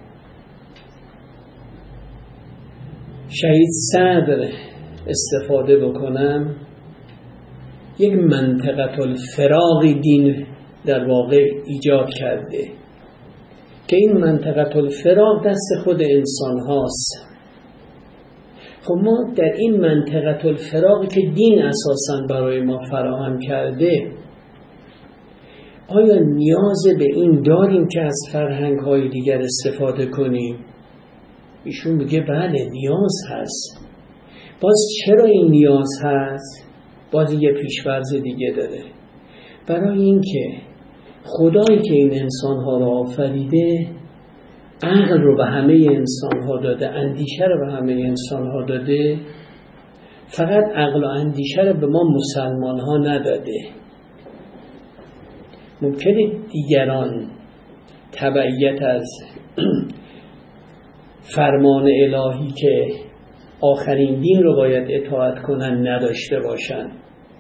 شهید صدر استفاده بکنم، یک منطقه الفراغ دین در واقع ایجاد کرده که این منطقه الفراغ دست خود انسان هاست. خب ما در این منطقه الفراغی که دین اساساً برای ما فراهم کرده، آیا نیاز به این داریم که از فرهنگ‌های دیگر استفاده کنیم؟ ایشون میگه بله نیاز هست. باز چرا این نیاز هست؟ باز یه پیش‌فرض دیگه داره. برای این که خدایی که این انسان‌ها رو آفریده، عقل رو به همه انسان‌ها داده، اندیشه رو به همه انسان‌ها داده، فقط عقل و اندیشه رو به ما مسلمان‌ها نداده. ممکنه دیگران تبعیت از فرمان الهی که آخرین دین رو باید اطاعت کنن نداشته باشن،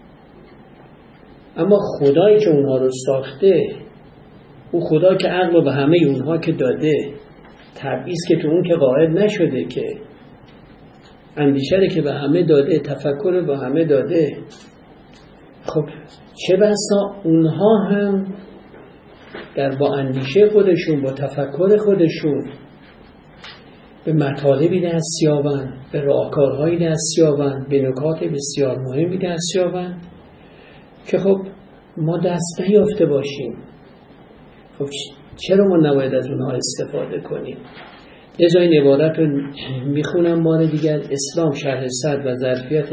اما خدایی که اونها رو ساخته، او خدا که عقل رو به همه اونها که داده، تبعیض که تو اون که قائل نشده، که اندیشه رو که به همه داده، تفکر رو به همه داده، خب چه بسا اونها هم در با اندیشه خودشون، با تفکر خودشون به مطالبی دست یابن، به راهکارهایی دست یابن، به نکات بسیار مهمی دست یابن که خب ما دست نیافته باشیم. خب چرا ما نباید از اونها استفاده کنیم؟ لذا این عبارت رو میخونم بار دیگر. اسلام شرح صدر و ظرفیت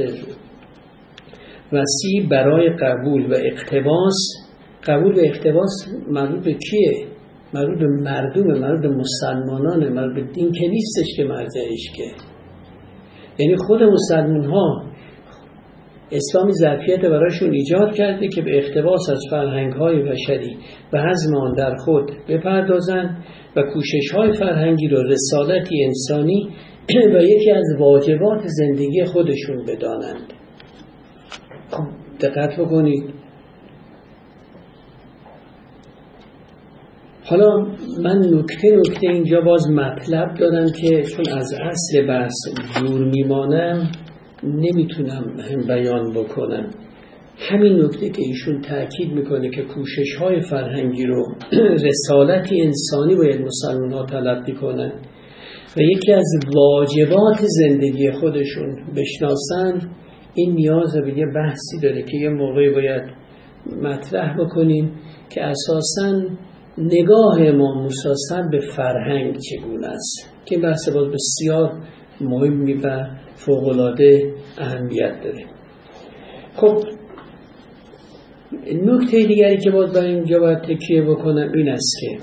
وسیع برای قبول و اقتباس. قبول و اقتباس مربوط به کیه؟ مربوط به مردم، مربوط به مسلمانان، مربوط به دین که نیستش که مرجعش که. یعنی خود مسلمان ها اسلامی ظرفیت برایشون ایجاد کرده که به اقتباس از فرهنگ های بشری و هضم آن در خود بپردازند و کوشش های فرهنگی را رسالتی انسانی و یکی از واجبات زندگی خودشون بدانند. خب دقت بکنید. حالا من نکته نکته اینجا باز مطلب دارم که چون از اصل بحث دور میمانم نمیتونم هم بیان بکنم. همین نکته که ایشون تأکید میکنه که کوشش های فرهنگی رو رسالتی انسانی باید مسلمان ها تلقی کنن و یکی از واجبات زندگی خودشون بشناسن، این نیاز به یه بحثی داره که یه موقعی باید مطرح بکنیم که اساساً نگاه امام موسی صدر به فرهنگ چگونه است، که بحث باز بسیار مهمی و فوق‌العاده اهمیت داره. خب نکته دیگری که باید برای اینجا باید تکیه بکنم این است که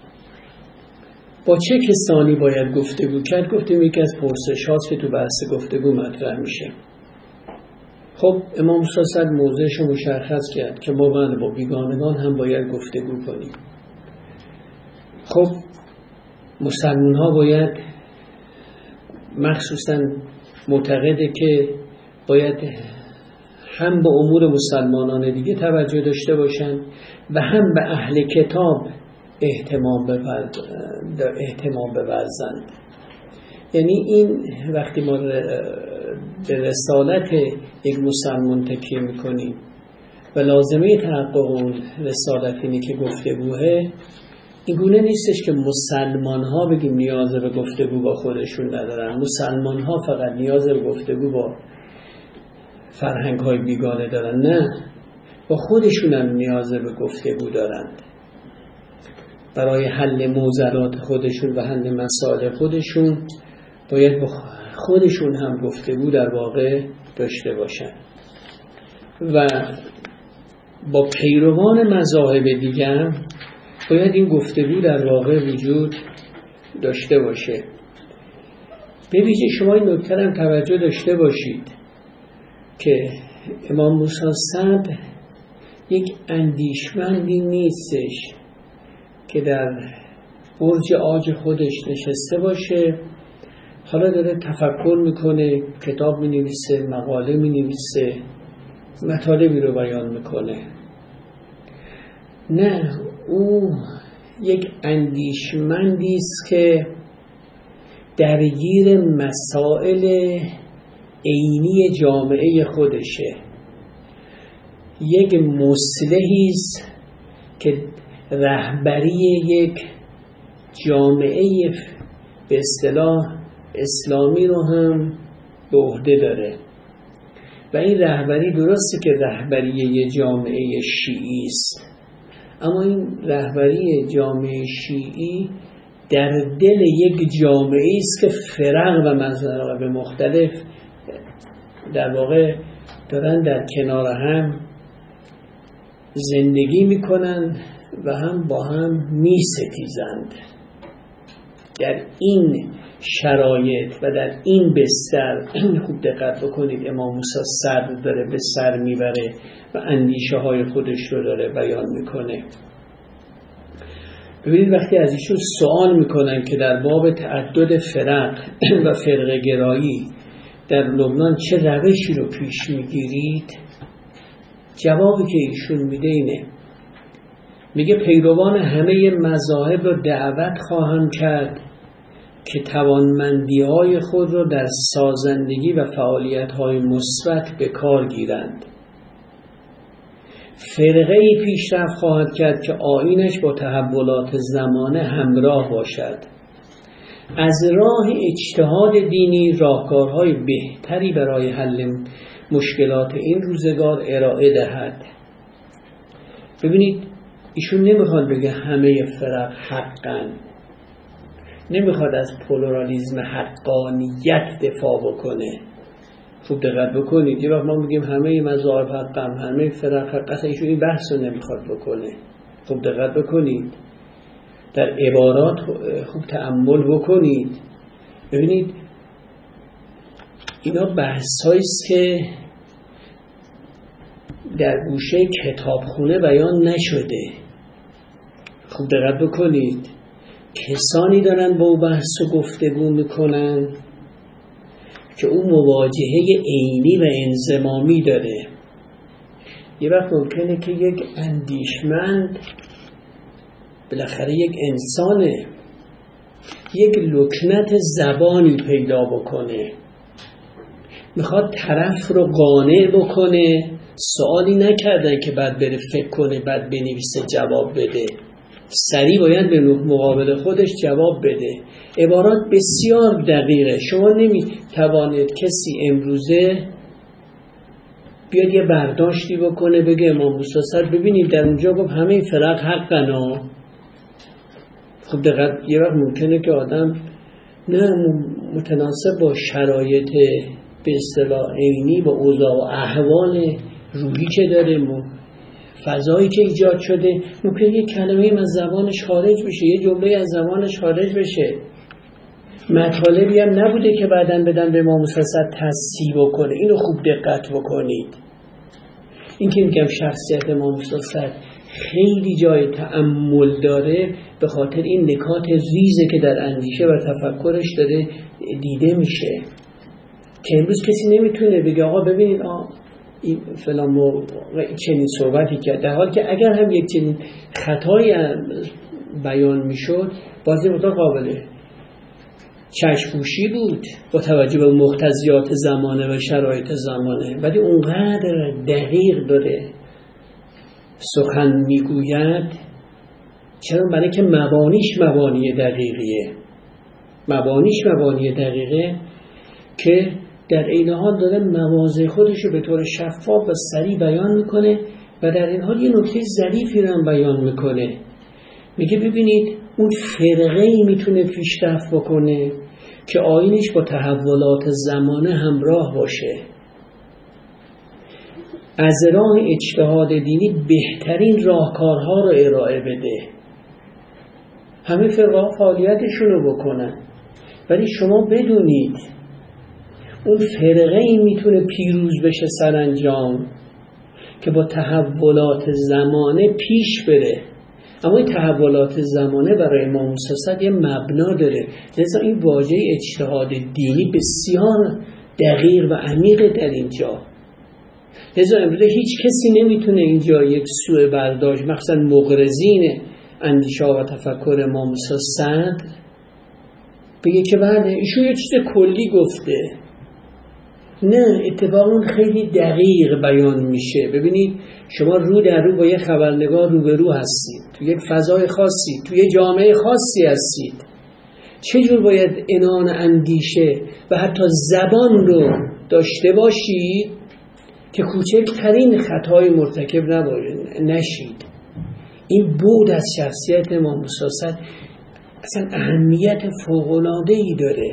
با چه کسانی باید گفتگو کرد. گفتیم یکی از پرسش هاست که تو بحث گفتگو مطرح میشه. خب امام موسی صدر موضعش رو مشخص کرد که ما با بیگانگان هم باید گفتگو کنیم. خب مسلمان ها باید مخصوصا معتقده که باید هم به امور مسلمانان دیگه توجه داشته باشن و هم به اهل کتاب اهتمام اهتمام بورزند. یعنی این وقتی ما به رسالت یک مسلمان تکیه میکنیم و لازمه تحقق اون رسالت اینه که گفتگوه، این گونه نیستش که مسلمان ها بگیم نیاز به گفتگو با خودشون ندارن. مسلمان ها فقط نیاز به گفتگو با فرهنگ های بیگانه دارن، نه، با خودشون هم نیاز به گفتگو دارند برای حل معضلات خودشون و حل مسائل خودشون. باید با خودشون هم گفتگو در واقع داشته باشن و با پیروان مذاهب دیگر باید این گفتگو در واقع وجود داشته باشه. به ویژه شما این نکته هم توجه داشته باشید که امام موسی صدر یک اندیشمندی نیستش که در برج عاج خودش نشسته باشه، حالا داره تفکر میکنه، کتاب مینویسه، مقاله مینویسه، مطالبی رو بیان میکنه. نه، او یک اندیشمندی است که درگیر مسائل عینی جامعه خودشه. یک مصلحی است که رهبری یک جامعه به اصطلاح اسلامی رو هم به عهده داره و این رهبری درسته که رهبری یک جامعه شیعی است، اما این رهبری جامعه شیعی در دل یک جامعه است که فرق و مذاهب مختلف در واقع دارن در کنار هم زندگی میکنن و هم با هم میستیزند. در این شرایط و در این بستر خوب دقت بکنید امام موسی صدر داره به سر میبره و اندیشه های خودش رو داره بیان میکنه. ببینید وقتی از ایشون سوال میکنن که در باب تعدد فرق و فرقه گرایی در لبنان چه روشی رو پیش میگیرید، جوابی که ایشون میده اینه، میگه پیروان همه مذاهب رو دعوت خواهم کرد که توانمندی‌های خود را در سازندگی و فعالیت‌های مثبت به کار گیرند. فرقه‌ای پیشرفت خواهد کرد که آیینش با تحولات زمانه همراه باشد. از راه اجتهاد دینی راهکارهای بهتری برای حل مشکلات این روزگار ارائه دهد. ببینید ایشون نمیخواد بگه همه فرق حقن، نمیخواد از پلورالیزم حقانیت دفاع بکنه. خوب دقت بکنید، یه وقت ما میگیم همه مذاهب حقن، همه فرق حق، اصلا ایشون این بحث رو نمیخواد بکنه. خوب دقت بکنید، در عبارات خوب تأمل بکنید، ببینید اینا بحثایی است که در گوشه کتابخونه بیان نشده. خوب دقت بکنید، کسانی دارن با اون بحث و گفتگو میکنن که اون مواجهه عینی و انضمامی داره. یه وقت ممکنه که یک اندیشمند، بالاخره یک انسانه، یک لکنت زبانی پیدا بکنه، میخواد طرف رو قانع بکنه. سوالی نکردن که بعد بره فکر کنه، بعد بنویسه جواب بده، سریع باید به مقابل خودش جواب بده. عبارات بسیار دقیقه. شما نمیتوانید کسی امروزه بیاد یه برداشتی بکنه بگه امام موسی صدر ببینید در اونجا گفت همه فرق حقن ها. خب دقیق یه وقت ممکنه که آدم نه متناسب با شرایط به اصطلاح عینی با اوضاع و احوال روحی که داره، فضایی که ایجاد شده، ممکنه یه کلمه از زبانش خارج بشه، یه جمله از زبانش خارج بشه، مطالبی هم نبوده که بعداً بدن به امام موسی صدر تصحیح بکنه. اینو خوب دقت بکنید. این که میگم شخصیت امام موسی صدر خیلی جای تأمل داره، به خاطر این نکات ریزه که در اندیشه و تفکرش داره دیده میشه که امروز کسی نمیتونه بگه آقا ببینید آقا این فلان موقع چنین صحبتی کرد، در حالی که اگر هم یک چنین خطایی بیان میشد بازی بودا قابله چشم‌پوشی بود با توجه به مقتضیات زمانه و شرایط زمانه، ولی اونقدر دقیق داره سخن میگوید. چرا؟ برای که مبانیش مبانی دقیقیه، مبانیش مبانی دقیقه که در این حال داره مواضع خودش رو به طور شفاف و سریع بیان میکنه و در این حال یه نکته ظریفی رو هم بیان میکنه. میگه ببینید اون فرقه‌ای میتونه پیشرفت بکنه که آیینش با تحولات زمانه همراه باشه، از راه اجتهاد دینی بهترین راهکارها رو ارائه بده، همه فرقه فعالیتشون رو بکنن، ولی شما بدونید اون فرقه‌ای میتونه پیروز بشه سرانجام که با تحولات زمانه پیش بره. اما این تحولات زمانه برای امام موسی صدر یه مبنا داره، لذا این واژه اجتهاد دینی بسیار دقیق و عمیق در اینجا. لذا امروز هیچ کسی نمیتونه اینجا یک سوء برداشت، مخصوصا مغرضین اندیشه و تفکر امام موسی صدر، بگه که بعد ایشون یه چیز کلی گفته. نه، اتفاقا خیلی دقیق بیان میشه. ببینید شما رو در رو با یه خبرنگار روبرو هستید، تو یک فضای خاصی، تو یه جامعه خاصی هستید، چجور باید عنان اندیشه و حتی زبان رو داشته باشید که کوچکترین خطای مرتکب نشید. این بود از شخصیت امام موسی صدر اصلا اهمیت فوق‌العاده‌ای داره.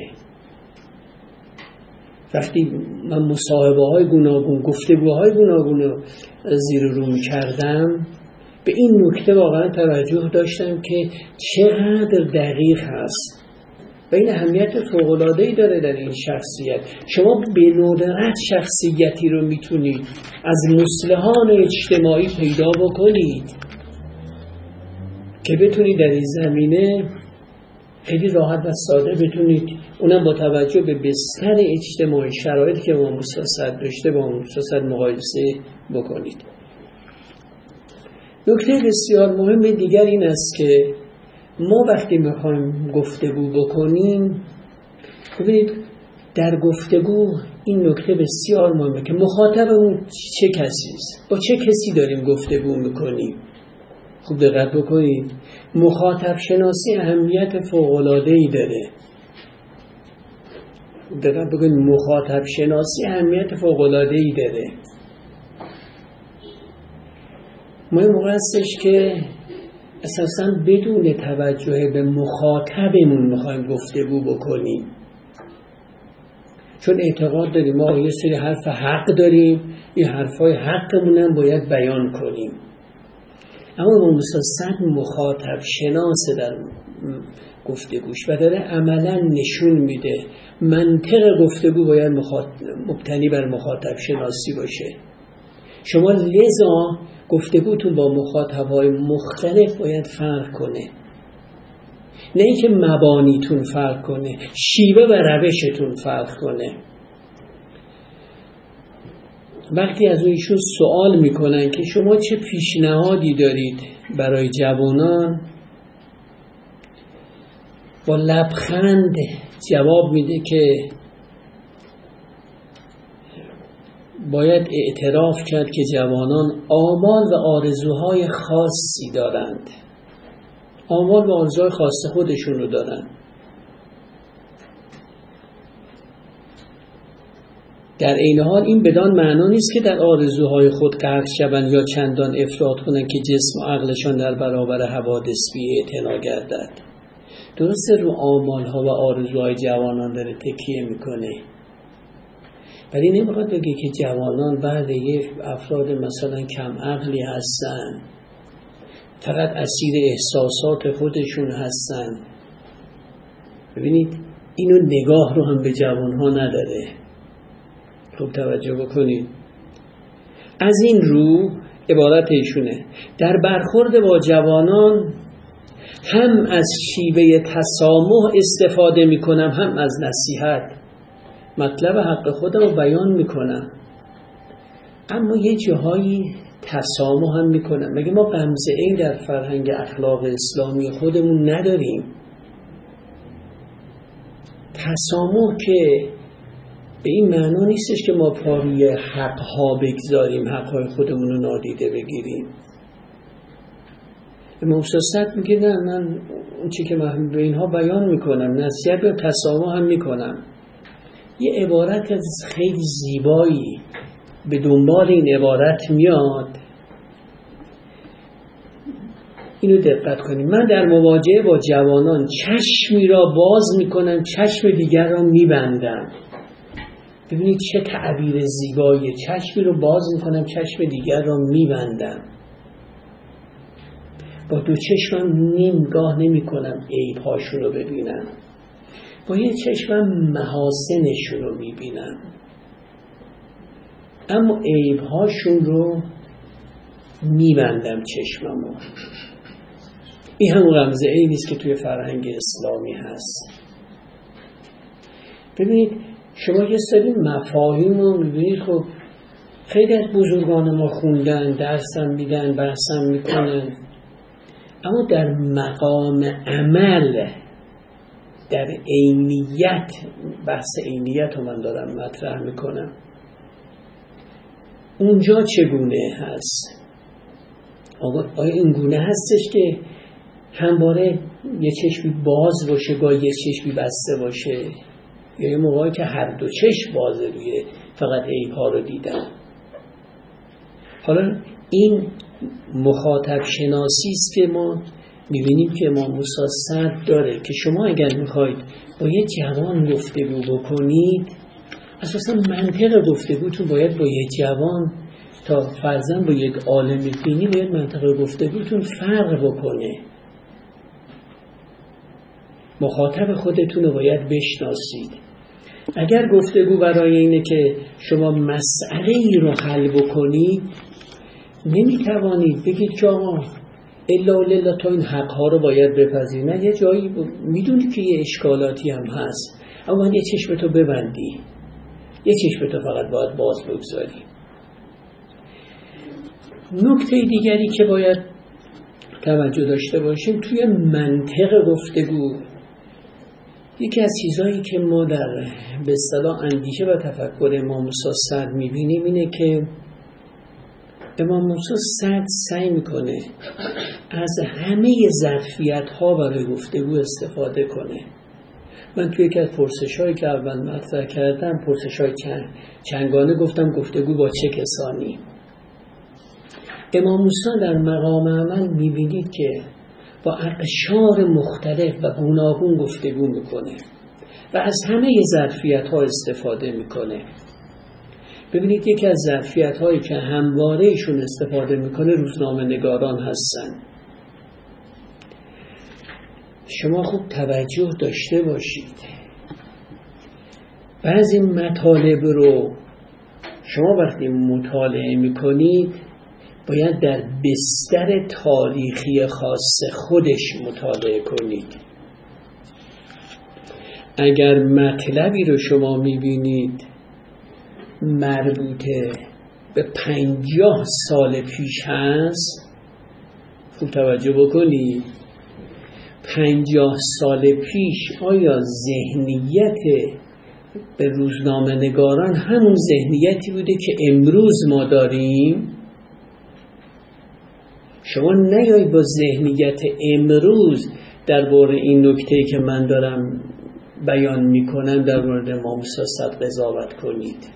وقتی من مصاحبه های گوناگون، گفتگوهای گوناگون رو زیر رو می‌کردم، به این نکته واقعا توجه داشتم که چقدر دقیق هست و این اهمیت فوق‌العاده‌ای داره در این شخصیت. شما به ندرت شخصیتی رو میتونید از مصلحان اجتماعی پیدا بکنید که بتونید در این زمینه خیلی راحت و ساده بتونید، اونم با توجه به بستر اجتماعی، شرایطی که امام موسی صدر داشته با امام موسی صدر مقایسه بکنید. نکته بسیار مهم دیگر این است که ما وقتی میخوایم گفتگو بکنیم، ببینید در گفتگو این نکته بسیار مهمه که مخاطبمون چه کسی است، با چه کسی داریم گفتگو میکنیم. خوب دقت بکنید، مخاطب شناسی اهمیت فوق‌العاده‌ای داره. دقت بکنید، مخاطب شناسی اهمیت فوق‌العاده‌ای داره. ما این موقع هستش که اساساً بدون توجه به مخاطبمون میخوایم گفتگو بکنیم، چون اعتقاد داریم ما یه سری حرف حق داریم، این حرفای حقمون هم باید بیان کنیم. اما امام موسی صدر مخاطب شناسه در گفتگوش و داره عملا نشون میده منطق گفتگو باید مبتنی بر مخاطب شناسی باشه. شما لذا گفتگوتون با مخاطبای مختلف باید فرق کنه، نه اینکه مبانیتون فرق کنه، شیوه و روشتون فرق کنه. وقتی از ایشون سوال میکنن که شما چه پیشنهادی دارید برای جوانان، با لبخند جواب میده که باید اعتراف کرد که جوانان آمال و آرزوهای خاصی دارند، آمال و آرزوهای خاص خودشون رو دارن. در این حال این بدان معنا نیست که در آرزوهای خود غرق شوند یا چندان افراط کنند که جسم و عقلشان در برابر حوادث بی اعتنا گردد. درسته رو آمالها و آرزوهای جوانان داره تکیه میکنه، ولی نمیخواد بگه که جوانان بعد یه افراد مثلا کم عقلی هستن، فقط اسیر احساسات خودشون هستن. ببینید اینو نگاه رو هم به جوانها نداره. خوب توجه بکنید. از این رو عبارت ایشونه در برخورد با جوانان هم از شیوه تسامح استفاده میکنم، هم از نصیحت. مطلب حق خودم رو بیان میکنم، اما یه جاهایی تسامح هم میکنم. مگه ما غمزه ای در فرهنگ اخلاق اسلامی خودمون نداریم؟ تسامح که به این معنا نیستش که ما پاروی حقها بگذاریم، حقهای خودمون رو نادیده بگیریم. امام صدر میگه نه، من اون چی که من به اینها بیان میکنم، نصیحت و تسامح هم میکنم. یه عبارت از خیلی زیبایی به دنبال این عبارت میاد، اینو دقت کنیم. من در مواجهه با جوانان چشمی را باز میکنم، چشم دیگر را میبندم. ببینید چه تعبیر زیبایی، چشمی رو باز میکنم، چشم دیگر را میبندم. با دو چشمم نگاه نمی کنم عیب‌هاشون رو ببینم، با یه چشمم محاسنشون رو میبینم، اما عیب‌هاشون رو میبندم چشممو. این همون رمزه ای نیست که توی فرهنگ اسلامی هست. ببینید شما یه سری مفاهیم رو میبینید، خب خیلی از بزرگان ما خوندن، درسم میدن، بحثم میکنن، اما در مقام عمل، در عینیت، بحث عینیت رو من دارم مطرح میکنم، اونجا چگونه هست؟ آیا این گونه هستش که همواره یه چشمی باز باشه، گاهی یه چشمی بسته باشه، یا یه موقعی که هر دو چشم بازه روی فقط عیب‌ها رو دیدن؟ حالا این مخاطب شناسی است که ما می‌بینیم که امام موسی صدر داره که شما اگر می‌خواید با یه جوان گفتگو بکنید، اساساً منطق گفتگوتون باید با یه جوان تا فرضاً با یک عالم دینی باید منطق گفتگوتون فرق بکنه. مخاطب خودتون رو باید بشناسید. اگر گفتگو برای اینه که شما مسئله ای رو حل بکنید، نمیتوانید بگید که آقا الا لله تا این حقها رو باید بپذیری. نه، یه جایی میدونی که یه اشکالاتی هم هست، اما باید یه چشمتو ببندی، یه چشمتو فقط باید باز بگذاری. نکته دیگری که باید توجه داشته باشیم توی منطق گفتگو، یکی از چیزهایی که ما در به اصطلاح اندیشه و تفکر امام موسی صدر میبینیم اینه که امام موسی صدر سعی میکنه از همه ظرفیت‌ها برای گفتگو استفاده کنه. من توی یکی از پرسش‌هایی که اول مطرح کردم، پرسش‌های چنگانه گفتم گفتگو با چه کسانی. امام موسی در مقام عمل میبینید که با اقشار مختلف و گوناگون گفتگو میکنه و از همه ظرفیت ها استفاده میکنه. ببینید یکی از ظرفیت هایی که هموارهشون استفاده میکنه روزنامه نگاران هستن. شما خوب توجه داشته باشید، بعضی مطالب رو شما وقتی مطالعه میکنید باید در بستر تاریخی خاص خودش مطالعه کنید. اگر مطلبی رو شما میبینید مربوطه به پنجاه سال پیش هست، خوب توجه بکنید، پنجاه سال پیش آیا ذهنیت به روزنامه نگاران همون ذهنیتی بوده که امروز ما داریم؟ شما نیایید با ذهنیت امروز درباره این نکته‌ای که من دارم بیان میکنم در مورد امام صادق قضاوت کنید.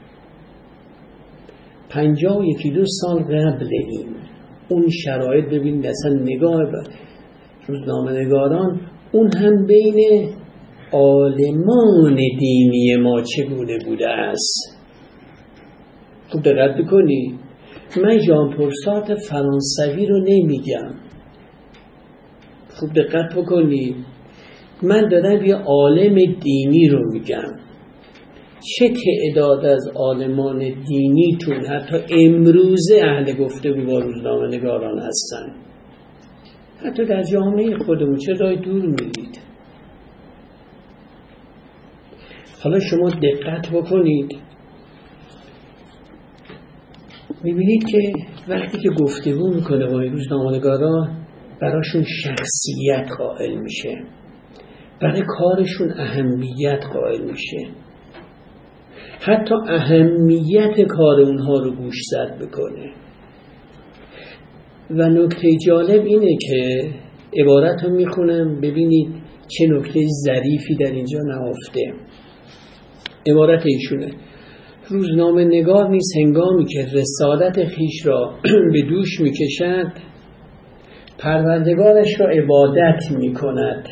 پنجاه و یکی دو سال قبل این اون شرایط ببینید، اصلا نگاه به روزنامه نگاران اون هم بین عالمان دینی ما چگونه بوده است. خوب دقت بکنید، من ژان پل سارتر فرانسوی رو نمیگم، خوب دقت بکنید، من دارم یه عالم دینی رو میگم. چه تعداد از عالمان دینیتون حتی امروزه اهل گفتگو با روزنامه نگاران هستن؟ حتی در جامعه خودمون چه راه دور میرید؟ حالا شما دقت بکنید، میبینید که وقتی که گفتگو میکنه با روزنامه نگاران براشون شخصیت قائل میشه، برای کارشون اهمیت قائل میشه، حتی اهمیت کار اونها رو گوشزد بکنه. و نکته جالب اینه که عبارت رو میخونم ببینید چه نکته ظریفی در اینجا نهفته. عبارت ایشونه: روزنامه نگار نیز هنگامی که رسالت خیش را به دوش میکشد پروردگارش را عبادت میکند،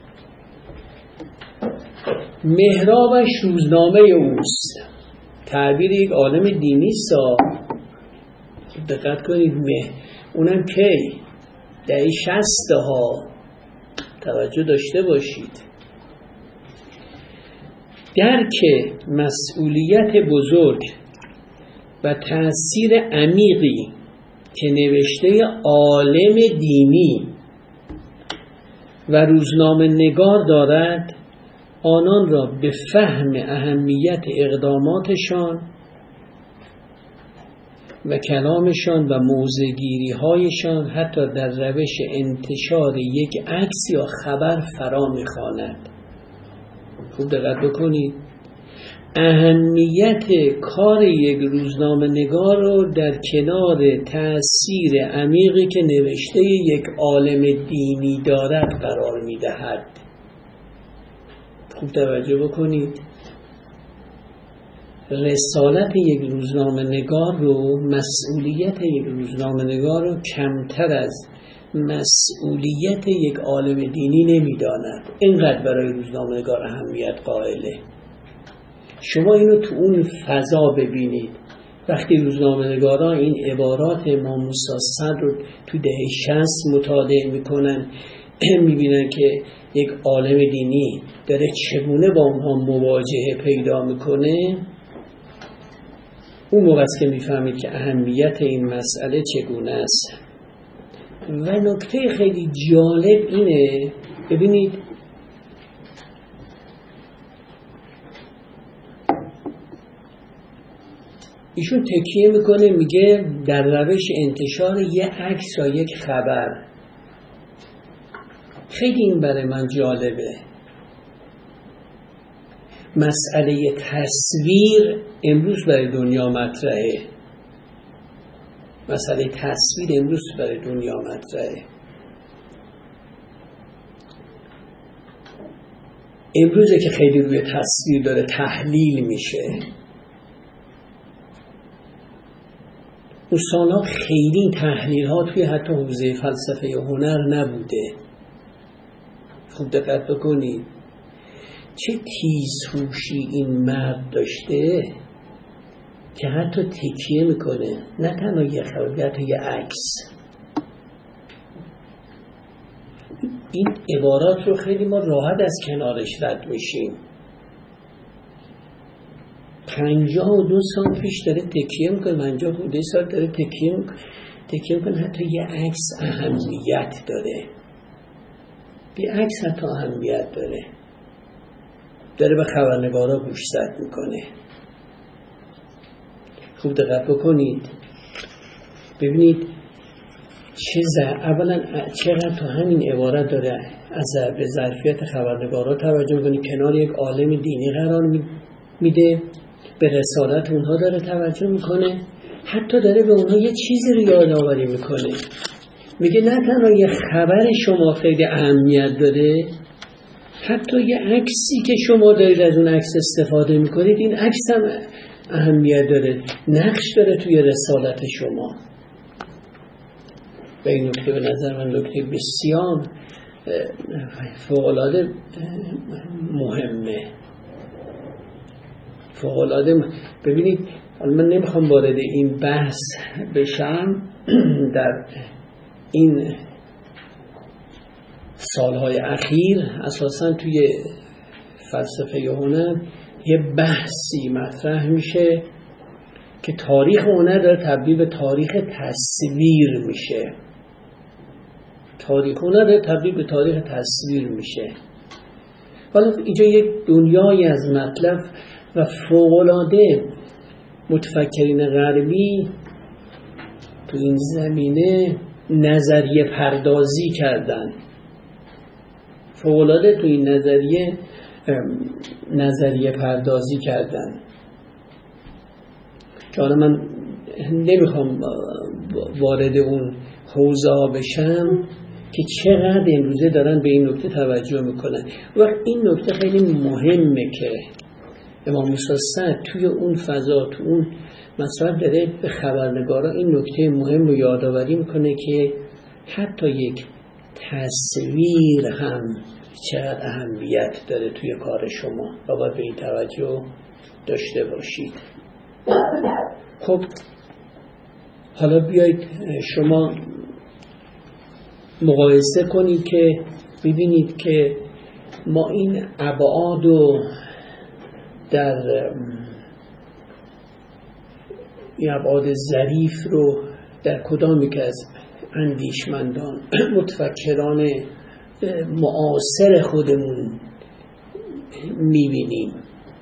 محرابش روزنامه اوست. تعبیر یک عالم دینی سا دقت کنید، مه اونم کی؟ دهه شصت ها، توجه داشته باشید. درک مسئولیت بزرگ و تأثیر عمیقی که نوشته عالم دینی و روزنامه نگار دارد آنان را به فهم اهمیت اقداماتشان و کلامشان و موضع‌گیری هایشان حتی در روش انتشار یک عکس یا خبر فرا می‌خواند. خوب دقت بکنید، اهمیت کار یک روزنامه نگار رو در کنار تأثیر عمیقی که نوشته یک عالم دینی دارد قرار می‌دهد. خوب توجه بکنید، رسالت یک روزنامه نگار رو، مسئولیت یک روزنامه نگار رو کمتر از مسئولیت یک عالم دینی نمیداند. اینقدر برای روزنامه نگار اهمیت قائله. شما اینو تو اون فضا ببینید، وقتی روزنامه نگاران این عبارات امام موسی صدر رو تو دهه شصت مطالعه میکنن، میبینن که یک عالم دینی داره چگونه با اونها مواجهه پیدا میکنه، اون موقع است که میفهمید که اهمیت این مسئله چگونه است. و نکته خیلی جالب اینه، ببینید ایشون تکیه میکنه، میگه در روش انتشار یک عکس یا یک خبر. خیلی این برای من جالبه. مسئله تصویر امروز برای دنیا مطرحه. مسئله تصویر امروز برای دنیا مطرحه. امروزه که خیلی روی تصویر داره تحلیل میشه. اون سالها خیلی تحلیل ها توی حتی حوزه فلسفه هنر نبوده. خوب دقت بکنید چه تیزهوشی این مرد داشته که حتی تکیه میکنه، نه تنها یه خبر، حتی یه عکس. این عبارات رو خیلی ما راحت از کنارش رد میشیم. پنجاه و دو سال پیش داره تکیه میکنه، پنجاه و دو سال داره تکیه میکنه تکیه میکنه حتی یه عکس اهمیت داره، یه عکس حتی اهمیت داره. داره به خبرنگارا گوشزد میکنه. خوب دقت بکنید ببینید چه زر... اولا چقدر تو همین عبارت داره از به ظرفیت خبرنگارا توجه کنید، کنار یک عالم دینی قرار میده، به رسالت اونها داره توجه میکنه، حتی داره به اونها یه چیزی رو یادآوری میکنه. میگه نه تنها یه خبر شما خیلی اهمیت داره، حتی یه عکسی که شما دارید از اون عکس استفاده میکنید، این عکس هم اهمیت داره، نقش داره توی رسالت شما. به این نکته به نظر من نکته بسیار فوق‌العاده مهمه، فوق‌العاده مهمه. ببینید من نمیخوام وارد این بحث بشم، در این سالهای اخیر اساساً توی فلسفه هنر یه بحثی مطرح میشه که تاریخ هنر داره تبدیل به تاریخ تصویر میشه. تاریخ هنر داره تبدیل به تاریخ تصویر میشه. حالا اینجا یک دنیایی از مطلب و فوق‌العاده متفکرین غربی تو این زمینه نظریه پردازی کردن. فوق‌العاده تو این نظریه نظریه پردازی کردن که حالا من نمیخوام وارد اون حوزه ها بشم که چقدر امروزه دارن به این نکته توجه میکنن. وقت این نکته خیلی مهمه که امام موسی صدر توی اون فضا، تو اون مسائل داره به خبرنگارا این نکته مهم رو یادآوری میکنه که حتی یک تصویر هم چقدر اهمیت داره توی کار شما و باید به این توجه داشته باشید. خب حالا بیایید شما مقایسه کنید که ببینید که ما این ابعاد و در این ابعاد ظریف رو در کدامی که از اندیشمندان متفکران معاصر خودمون میبینیم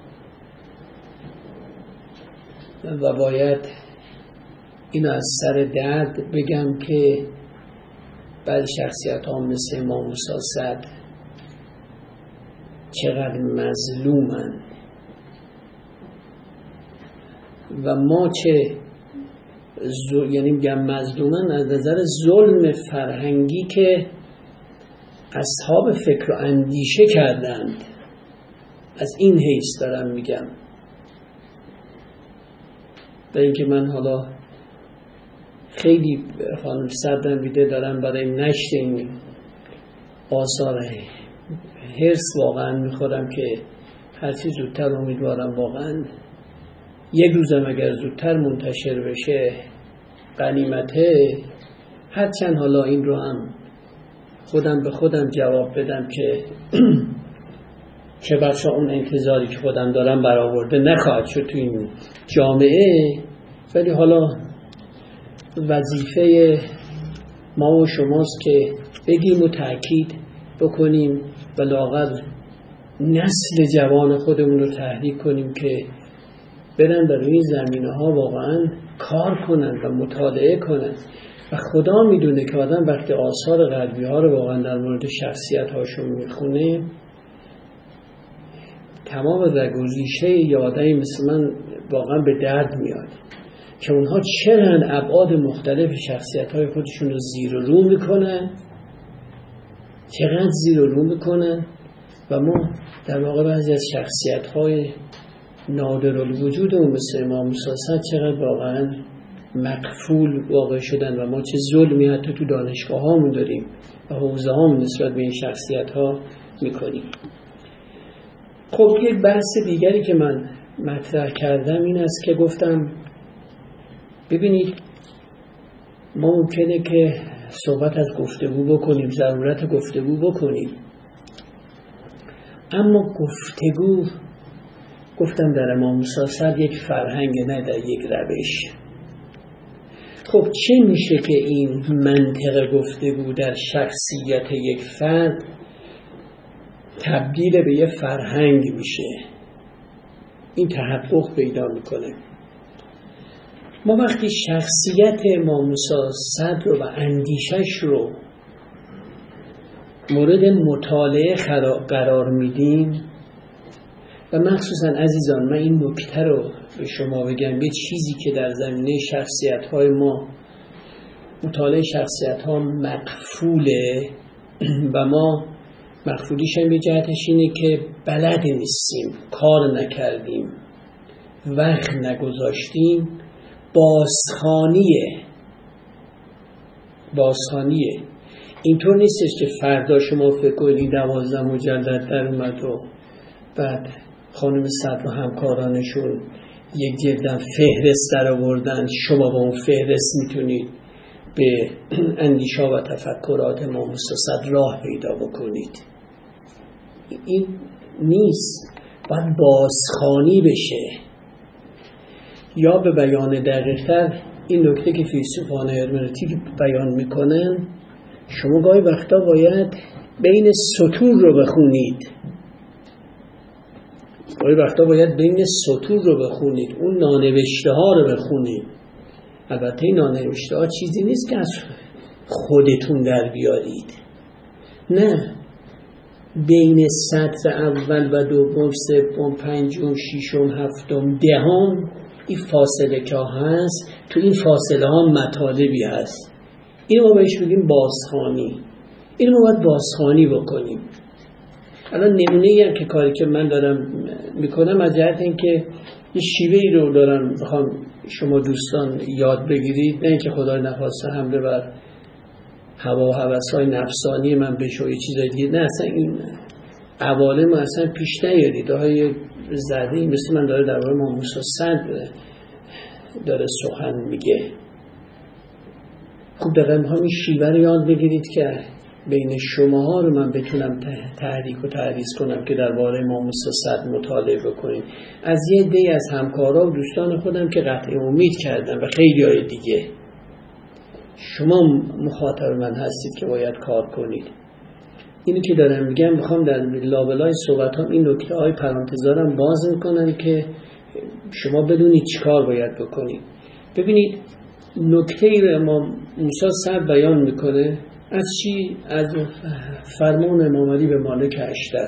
و باید اینو از سر درد بگم که بعضی شخصیت ها مثل امام موسی صدر چقدر مظلومن و ما چه زل... یعنی میگم مظلومن از نظر ظلم فرهنگی که اصحاب فکر و اندیشه کردند. از این حیث دارم میگم. به اینکه من حالا خیلی خانم صدرم بیده دارم برای نشت این آثار حرص واقعا میخورم که هرچی زودتر امیدوارم واقعا یک روزم اگر زودتر منتشر بشه غنیمته. هرچند حالا این رو هم خودم به خودم جواب بدم که چه بچه اون انتظاری که خودم دارم برآورده نخواهد شد تو این جامعه، ولی حالا وظیفه ما و شماست که بگیم و تأکید بکنیم و لااقل نسل جوان خودمون رو تحریک کنیم که برن در این زمینه ها واقعا کار کنن و مطالعه کنن. و خدا میدونه که آدم وقتی آثار غربی ها رو واقعا در مورد شخصیت هاشون میخونه تمام رگ و ریشه یادایی مثل من واقعا به درد میاد که اونها چقدر ابعاد مختلف شخصیت های خودشون رو زیر و رو میکنن، چقدر زیر و رو میکنن و ما در واقع بعضی از شخصیت های نادر الوجود و مثل امام موسی صدر چقدر واقعا مقفول واقع شدن و ما چه ظلمی حتی تو دانشگاه هامون داریم و حوزه هامون نسبت به این شخصیت ها میکنیم. خب یک بحث دیگری که من مطرح کردم این است که گفتم ببینید ما ممکنه که صحبت از گفتگو بکنیم، ضرورت گفتگو بکنیم، اما گفتگو گفتم در امام موسی صدر یک فرهنگ، نه در یک روش. خب چه میشه که این منطق گفتگو در شخصیت یک فرد تبدیل به یک فرهنگ میشه؟ این تحقق پیدا میکنه. ما وقتی شخصیت امام موسی صدر و اندیشش رو مورد مطالعه قرار میدیم و مخصوصا عزیزان من این نکته رو به شما بگم، یه چیزی که در زمینه شخصیت‌های ما، مطالعه شخصیت‌ها مقفوله و ما مقفولیش هم یه جهتش اینه که بلد نیستیم، کار نکردیم، وقت نگذاشتیم. بازخوانیه بازخوانیه اینطور نیستش که فردا شما فکر کنید دوازده مجلد در اومد و بعد خانم صدر و همکارانشون یک جلدن فهرست در آوردن، شما با اون فهرست میتونید به اندیشه و تفکرات امام موسی صدر راه پیدا بکنید. این نیست، باید بازخوانی بشه. یا به بیان دقیق‌تر این نکته که فیلسوفان هرمنوتیک بیان میکنن، شما گاهی وقتا باید بین سطور رو بخونید گاهی وقتا باید بین سطور رو بخونید، اون نانوشته ها رو بخونید. البته این نانوشته ها چیزی نیست که از خودتون در بیارید، نه، بین سطر اول و دوم، سوم، پنجم، ششم، هفتم، دهم این فاصله که هست، تو این فاصله ها مطالبی هست. این ما بهش بگیم بازخوانی. این ما باید بازخوانی بکنیم. الان نمونه ای هم که کاری که من دارم میکنم از جهت این که یه شیوه ای رو دارم بخوام شما دوستان یاد بگیرید، نه اینکه خدای نخواسته حمله بر هوا و هوس‌های نفسانی من بشه و یه چیزای دیگه، نه، اصلا این عوالم اصلا پیش نیارید. های زده‌ای مثل من داره در باره امام موسی صدر داره سخن میگه. خوب دقیقا میخوام این شیوه رو یاد بگیرید که بین شماها رو من بتونم تحریک و تحریض کنم که درباره امام موسی صدر مطالعه بکنیم. از یه عده از همکارا و دوستان خودم که قطع امید کردم و خیلی های دیگه. شما مخاطب من هستید که باید کار کنید. اینی که دارم میگم میخوام در لابلای صحبتام این نکته های پرانتزارم باز میکنم که شما بدونید چی کار باید بکنید. ببینید نکته ای رو امام موسی صدر بیان میکنه از چی؟ از فرمان امام علی به مالک اشتر.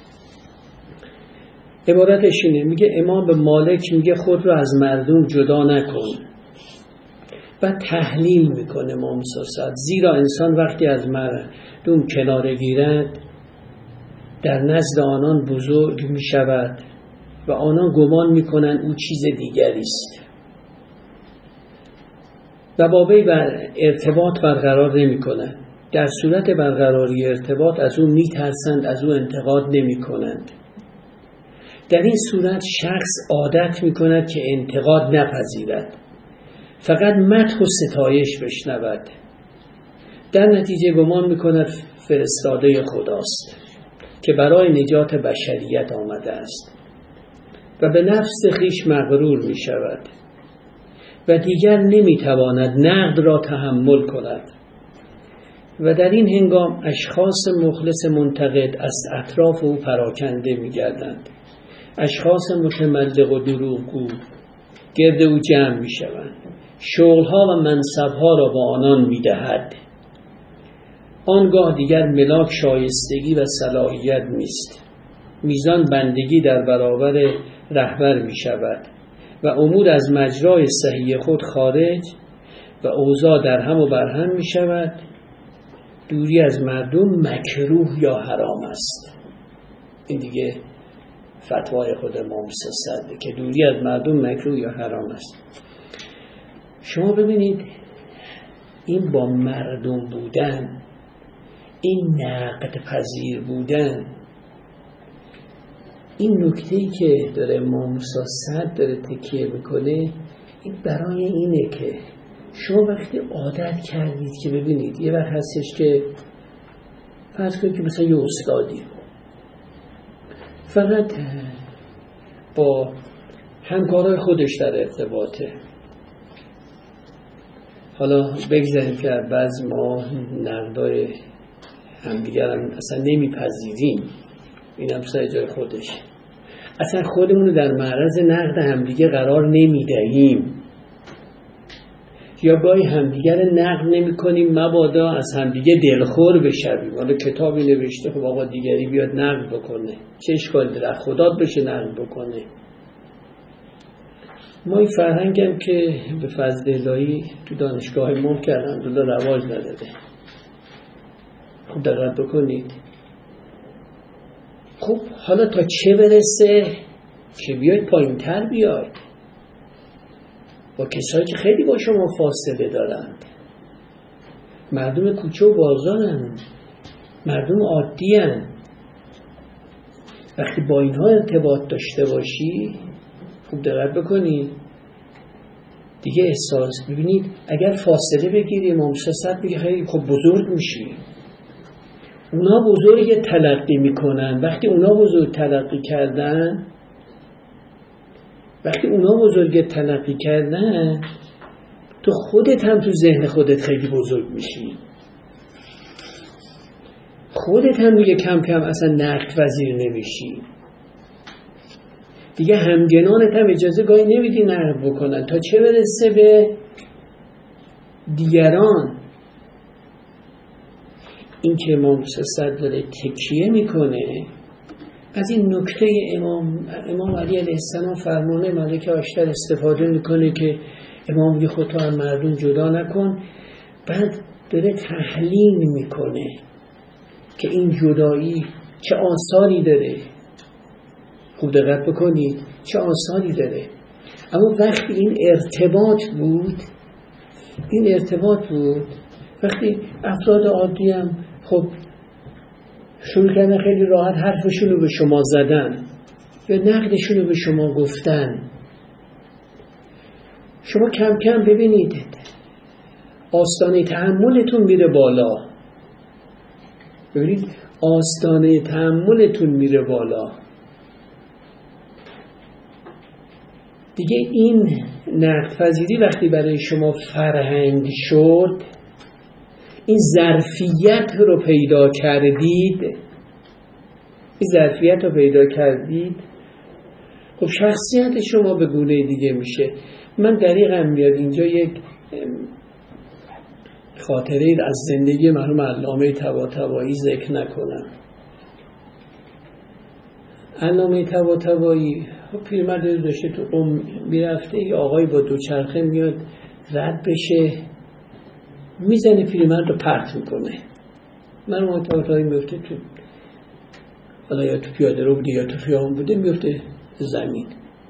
عبارتش اینه، میگه امام به مالک میگه خود رو از مردم جدا نکن و تحلیل میکنه امام موسی صدر، زیرا انسان وقتی از مردم کناره گیرد در نزد آنان بزرگ میشود و آنان گمان میکنن او چیز دیگری است و با وی بر ارتباط برقرار نمیکنند. در صورت برقراری ارتباط از او میترسند، از او انتقاد نمیکنند. در این صورت شخص عادت میکند که انتقاد نپذیرد، فقط مدح و ستایش بشنود. در نتیجه گمان میکند فرستاده خداست که برای نجات بشریت آمده است و به نفس خویش مغرور میشود و دیگر نمیتواند نقد را تحمل کند و در این هنگام اشخاص مخلص منتقد از اطراف او پراکنده میگردند. اشخاص متملق و دروغگو گرد او جمع میشوند. شغلها و منصبها را با آنان میدهد. آنگاه دیگر ملاک شایستگی و صلاحیت نیست. میزان بندگی در برابر رهبر میشود و امور از مجرای صحیح خود خارج و اوضاع در هم و برهم می شود. دوری از مردم مکروه یا حرام است. این دیگه فتوای خود امام موسی صدر که دوری از مردم مکروه یا حرام است. شما ببینید این با مردم بودن این نقد پذیر بودن، این نکته‌ای که داره امام موسی صدر داره تکیه میکنه، این برای اینه که شما وقتی عادت کردید که ببینید یه وقت هستش که فرض کنید که مثلا یه استادی فقط با همکارای خودش در ارتباطه. حالا بگذاریم که بعض ما نقدای همدیگر هم اصلا نمیپذیریم، این هم سر جای خودش، اصلا خودمون رو در معرض نقد همدیگه قرار نمیدهیم، یا گاهی همدیگر نقد نمی کنیم مبادا از همدیگه دلخور بشویم. حالا کتابی نوشته خب آقا دیگری بیاد نقد بکنه، چه اشکالی داره، خدا بشه نقد بکنه. ما این فرهنگ هم که به فضل الهی تو دانشگاه ما که الحمدلله رواج نداده. خب دقت بکنید. خب حالا تا چه برسه که بیاید پایین تر بیاید با کسایی که خیلی با شما فاصله دارند، مردم کوچه و بازارن، مردم عادی هن. وقتی با اینها ارتباط داشته باشی، خوب دقت بکنید دیگه احساس ببینید اگر فاصله بگیری امام صدر میگه خیلی خب بزرگ میشی. اونا بزرگ تلقی میکنن، وقتی اونا بزرگ تلقی کردن وقتی اونا بزرگ تلقی کردن تو خودت هم تو ذهن خودت خیلی بزرگ میشی، خودت هم دیگه کم کم اصلا نقد پذیر نمیشی دیگه، همگنانت هم اجازه گاهی نمیدی نقد بکنن، تا چه برسه به دیگران. این که امام صدر داره تکیه میکنه از این نکته امام امام علی علیه السلام فرمانه ملک آشتر استفاده میکنه که امام یه خودتا هم مردم جدا نکن، بعد داره تحلیل میکنه که این جدایی چه آثاری داره. خوب دقت بکنید چه آثاری داره. اما وقتی این ارتباط بود این ارتباط بود وقتی افراد عادی هم خب شروع کردن خیلی راحت حرفشون رو به شما زدن یا نقدشون رو به شما گفتن، شما کم کم ببینید آستانه تحملتون میره بالا. ببینید آستانه تحملتون میره بالا دیگه. این نقد پذیری وقتی برای شما فرهنگ شد، این ظرفیت رو پیدا کردید این ظرفیت رو پیدا کردید خب شخصیت شما به گونه دیگه میشه. من دقیقاً میاد اینجا یک خاطره از زندگی مرحوم علامه طباطبایی ذکر نکنم. علامه طباطبایی پیرمرد داشته تو قم میرفته، یه آقای با دوچرخه میاد رد بشه میزنه پیرمرد رو پرت میکنه. مرحوم طباطبایی میفته تو، حالا یا تو پیاده رو بوده یا تو خیابون بوده، میفته زمین.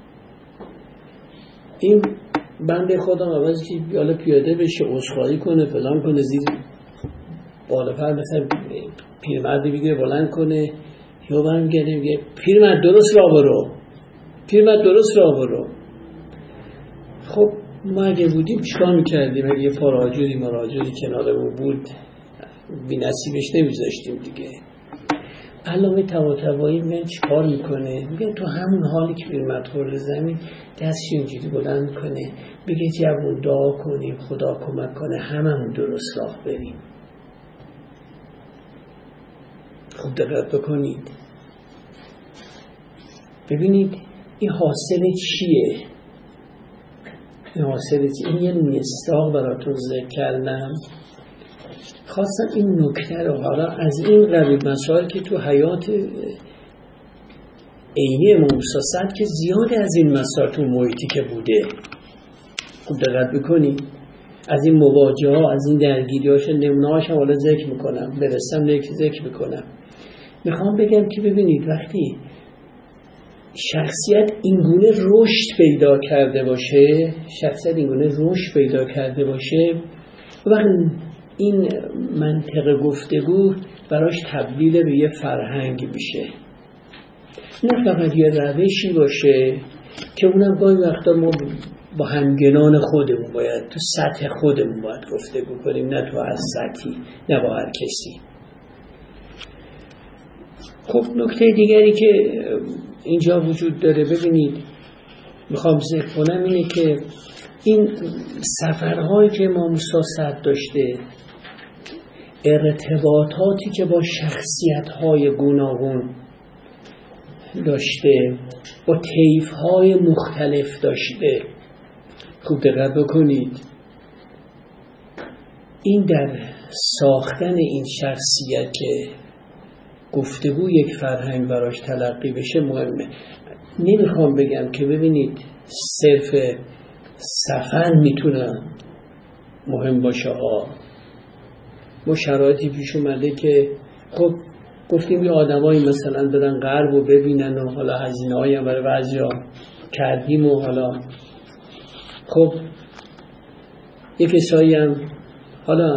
این بنده خودم عوضی که بیالا پیاده بشه عذرخواهی کنه فلان کنه زیر بالا پر مثلا پیرمرد بگیره بلند کنه یا برمیگرده میگه پیرمرد درست راه برو، پیرمرد درست راه برو. خب ما اگه بودیم چیکار میکردیم؟ اگه یه پاراجوری مراجوری کنارمون بود بی نصیبش نمیذاشتیم دیگه. علامه طباطبایی میگن چیکار میکنه؟ میگن تو همون حالی که پیرمرد خورده زمین دستش اینجوری بلند کنه بگه جوون دعا کنیم خدا کمک کنه هممون درست راه بریم. خوب دقت بکنید ببینید این حاصل چیه؟ این حاصل چیه؟ این یه مصداق براتون ذکر کردم، خواستم این نکته رو حالا از این قبیل مسائل که تو حیات عینی امام موسی صدر که زیاد از این مسائل تو محیطی که بوده خوب دقت بکنید، از این مواجهه ها از این درگیری هاش نمونه هاش هم حالا ذکر میکنم، برسم یک ذکر میکنم. میخوام بگم که ببینید وقتی شخصیت اینگونه رشد پیدا کرده باشه شخصیت اینگونه رشد پیدا کرده باشه وقتی این منطق گفتگو براش تبدیل به یه فرهنگ میشه، نه فقط یه روشی باشه که اونم گاهی وقتا ما با همگنان خودمون باید تو سطح خودمون باید گفتگو کنیم، نه تو هر سطحی، نه با هر کسی. خب نکته دیگری که اینجا وجود داره، ببینید میخوام ذکر کنم اینه که این سفرهایی که امام موسی صدر داشته، ارتباطاتی که با شخصیت‌های گوناگون داشته، با طیف‌های مختلف داشته، خوب دقت بکنید، این در ساختن این شخصیت که گفتگو یک فرهنگ براش تلقی بشه مهمه. نمیخوام بگم که ببینید صرف سفر میتونه مهم باشه ها. ما شرایطی پیش اومده که خب گفتیم یه آدمایی مثلا برن غرب و ببینن و حالا هزینه هایی هم برای بعضیا کردیم و حالا خب یه کسایی هم حالا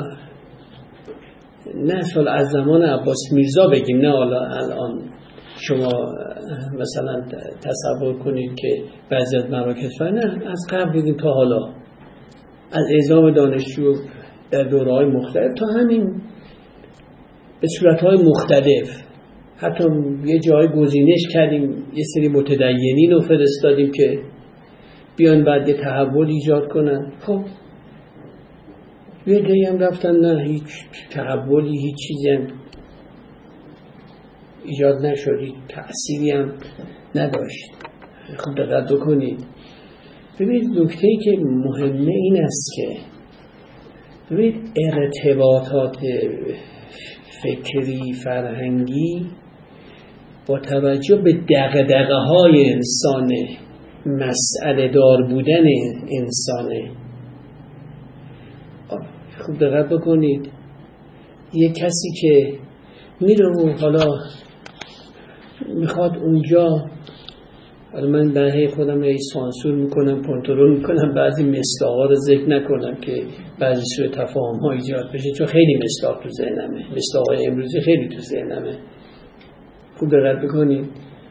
نه سال از زمان عباس میرزا بگیم، نه حالا الان شما مثلا تصور کنید که بعضی از مراکز فرهنگی، نه از قبل بگیم تا حالا از اعزام دانشجو در دوره‌های مختلف تا همین به صورت‌های مختلف، حتی یه جای گزینش کردیم یه سری متدینین رو فرستادیم که بیان بعد یه تحول ایجاد کنن. خب یه دیگه هم رفتن نه هیچ تحولی هیچ چیزی هم ایجاد نشد، هیچ تأثیری هم نداشت. خب دقت بکنید، ببینید نکته‌ای که مهمه این است که ببینید ارتباطات فکری فرهنگی با توجه به دغدغه‌های انسان، مسئله دار بودن انسانه. خوب دقت بکنید، یه کسی که میره و حالا میخواد اونجا، حالا من برای خودم یه سانسور میکنم، کنترل میکنم بعضی مصداقا رو ذکر نکنم که بعضی سوء تفاهم ها ایجاد بشه، چون خیلی مصداق تو ذهنمه، مصداقای امروزی خیلی تو ذهنمه. خوب دقت بکنید،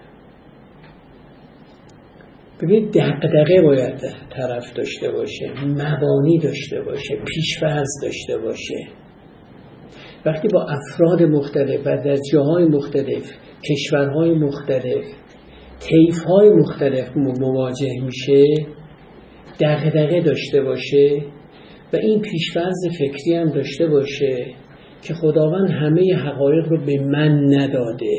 ببینید دغدغه باید طرف داشته باشه، مبانی داشته باشه، پیش‌فرض داشته باشه. وقتی با افراد مختلف و در جاهای مختلف، کشورهای مختلف، طیف‌های مختلف مواجه میشه، دغدغه داشته باشه و این پیش‌فرض فکری هم داشته باشه که خداوند همه حقایق رو به من نداده.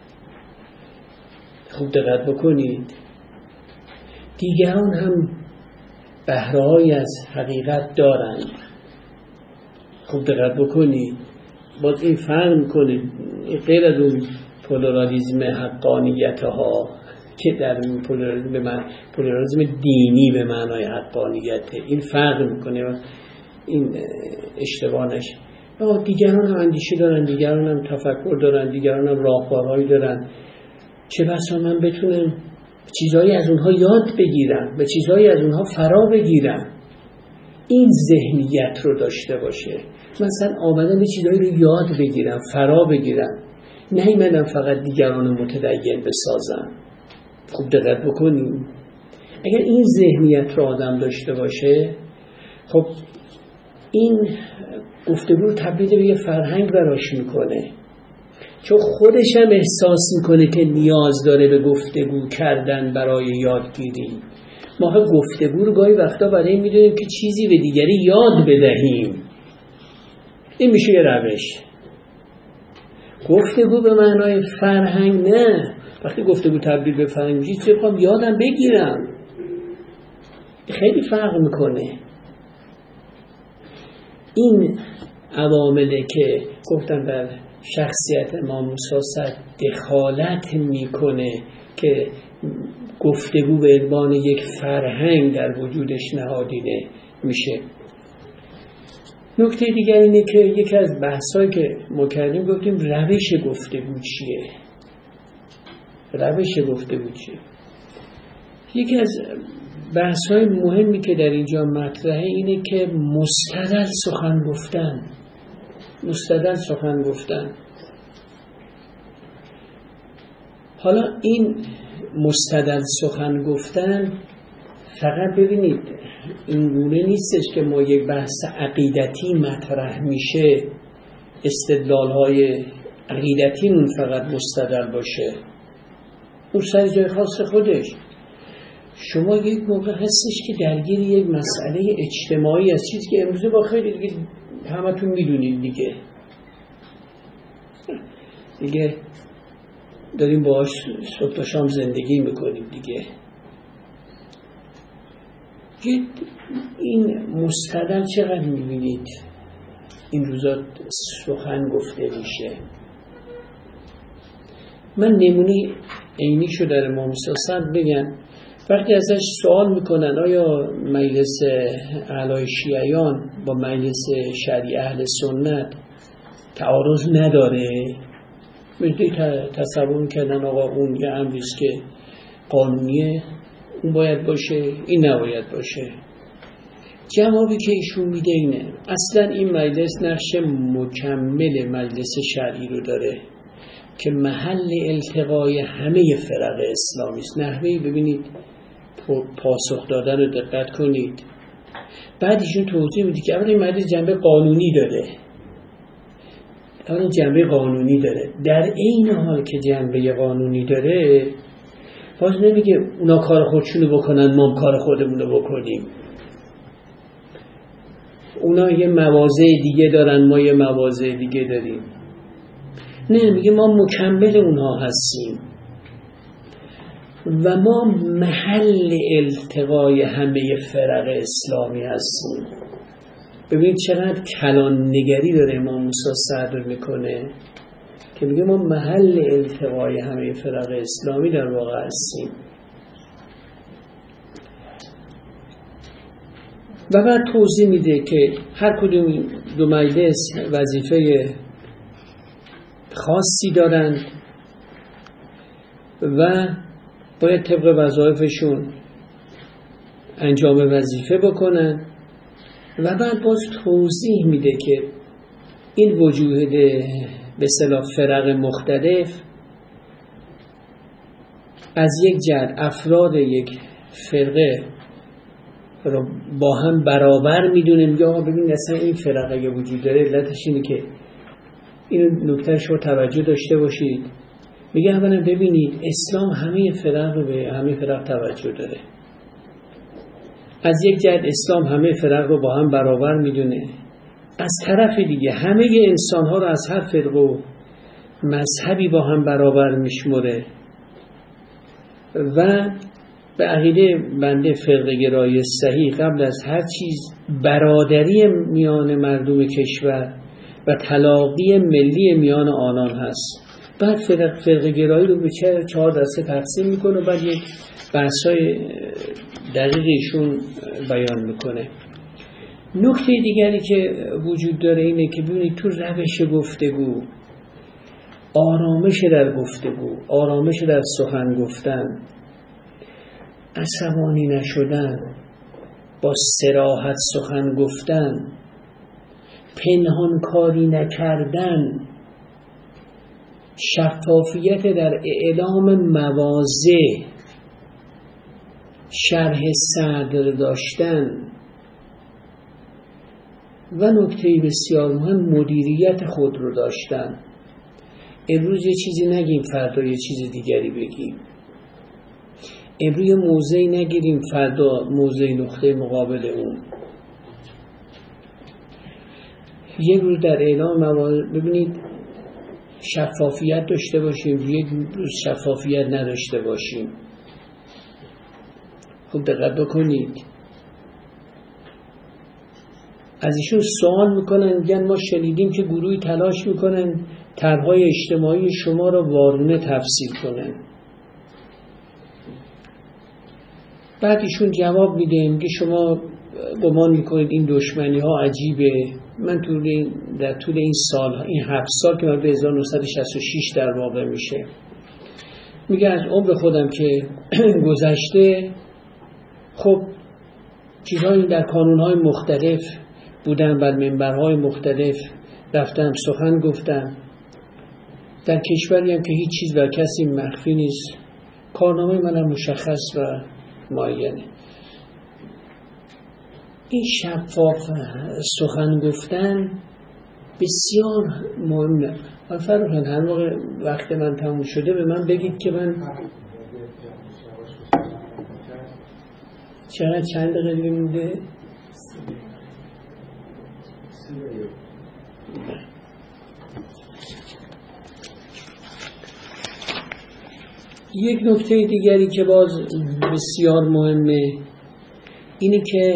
خوب دقت بکنید، دیگران هم بهره‌هایی از حقیقت دارند. خوب دقت بکنید، باز این فرق می‌کنه غیر از اون پلورالیسم حقانیت ها که در پلورالیسم به من پلورالیسم دینی به معنای حقانیت، این فرق می‌کنه، این اشتباه نشه. دیگران هم اندیشه دارن، دیگران هم تفکر دارن، دیگران هم راهکارهایی دارن، چه بسا من بتونم چیزایی از اونها یاد بگیرم و چیزایی از اونها فرا بگیرم. این ذهنیت رو داشته باشه، مثلا آمدن به چیزایی رو یاد بگیرم، فرا بگیرم، نیومدم فقط دیگران رو متدین بسازم. خوب دقت بکنیم، اگر این ذهنیت رو آدم داشته باشه، خب این گفتگو رو تبدیل به یه فرهنگ براش میکنه، چون خودش هم احساس میکنه که نیاز داره به گفتگو کردن برای یادگیری. ما گفتگو رو گاهی وقتا برای میدونیم که چیزی به دیگری یاد بدهیم، این میشه یه روش. گفتگو به معنای فرهنگ نه. وقتی گفتگو تبدیل به فرهنگ میشه، چه بخوام یادم بگیرم، خیلی فرق میکنه. این عواملی که گفتم در شخصیت امام موسی صدر دخالت میکنه که گفتگو به عنوان یک فرهنگ در وجودش نهادینه میشه. نکته دیگر اینه که یکی از بحثایی که ما کردیم گفتیم روش گفتگو چیه؟ روش گفتگو چیه؟ یکی از بحث‌های مهمی که در اینجا مطرحه اینه که مستدل سخن گفتن. مستدل سخن گفتن. حالا این مستدل سخن گفتن فقط ببینید این گونه نیستش که ما یک بحث عقیدتی مطرح میشه استدلال‌های عقیدتی اون فقط مستدل باشه، اون سر جای خاص خودش. شما یک موقع هستش که درگیر یک مسئله اجتماعی است، چیزی که امروزه با خیلی دیگه همتون میدونید دیگه دیگه داریم باهاش صبح تا شام زندگی میکنیم دیگه. این مستدل چقدر میبینید این روزا سخن گفته میشه. من نمونه عینیشو در امام موسی صدر بگم. وقتی ازش سوال میکنن آیا مجلس اعلای شیعیان با مجلس شرعی اهل سنت تعارض نداره؟ مثلی تصور میکردن آقا اون یه امریست که قانونیه، اون باید باشه، این نباید باشه. جوابی که ایشون میده اینه اصلا این مجلس نقش مکمل مجلس شرعی رو داره که محل التقای همه فرق اسلامی است. نحوهی ببینید پاسخ دادن رو دقت کنید. بعد ایشون توضیح میده که اولا این مجلس جنبه قانونی داره، اولا جنبه قانونی داره، در این حال که جنبه قانونی داره باز نمیگه اونا کار خودشونو بکنن ما کار خودمونو بکنیم، اونا یه مواضع دیگه دارن ما یه مواضع دیگه داریم. نه، میگه ما مکمل اونها هستیم و ما محل التقای همه فرق اسلامی هستیم. ببینید چقدر کلان نگری داره امام موسی صدر میکنه که میگه ما محل التقای همه فرق اسلامی در واقع هستیم. و بعد توضیح میده که هر کدوم دو مجلس وظیفه خاصی دارند و باید طبق وظایفشون انجام وظیفه بکنن. و بعد باز توضیح میده که این وجود به اصطلاح فرق مختلف از یک جهت افراد یک فرقه رو با هم برابر میدونه. میگه آقا ببین اصلا این فرقه اگه وجود داره علتش اینه که این نکتهش رو توجه داشته باشید. میگه اولا ببینید اسلام همه فرق رو به همه فرق توجه داره. از یک جهت اسلام همه فرق رو با هم برابر میدونه، از طرف دیگه همه انسان ها رو از هر فرق و مذهبی با هم برابر میشمره و به عقیده بنده فرقه گرایی صحیح قبل از هر چیز برادری میان مردم کشور و تلاقی ملی میان آنان هست. بعد فرق فرقه گرایی رو به چهار دسته تقسیم میکنه و بعد یک بحثای دقیقیشون بیان میکنه. نکته دیگری که وجود داره اینه که ببینید تو روش گفتگو، آرامش در گفتگو، آرامش در سخن گفتن، عصبانی نشدن، با صراحت سخن گفتن، پنهان کاری نکردن، شفافیت در اعلام مواضع، شرح صدر داشتن و نکته بسیار مهم مدیریت خود رو داشتن. امروز یه چیزی نگیم فردا یه چیز دیگری بگیم، امروز یه موضعی نگیریم فردا موضع نقطه مقابل اون. یک روز در اعلام مواضع ببینید شفافیت داشته باشیم، یک روز شفافیت نداشته باشیم. خوب دقت بکنید. از ایشون سوال میکنن، میگن ما شنیدیم که گروهی تلاش میکنن طرحهای اجتماعی شما رو وارونه تفسیر کنن. بعد ایشون جواب میده، میگه شما گمان میکنید این دشمنی ها عجیبه. من طول این در طول این سال این هفت سال که من به هزار و نهصد و شصت و شش در واقع میشه، میگه از عمر خودم که گذشته خب چیزهایی در کانونهای مختلف بودم، بر منبرهای مختلف رفتم سخن گفتم در کشوری هم که هیچ چیز بر کسی مخفی نیست، کارنامه منم مشخص و معینه. این شفاف سخن گفتن بسیار مهمه. فرخان هر موقع وقت من تموم شده به من بگید که من چقدر چند دقیقه دیگه مونده؟ یک نکته دیگری که باز بسیار مهمه اینه که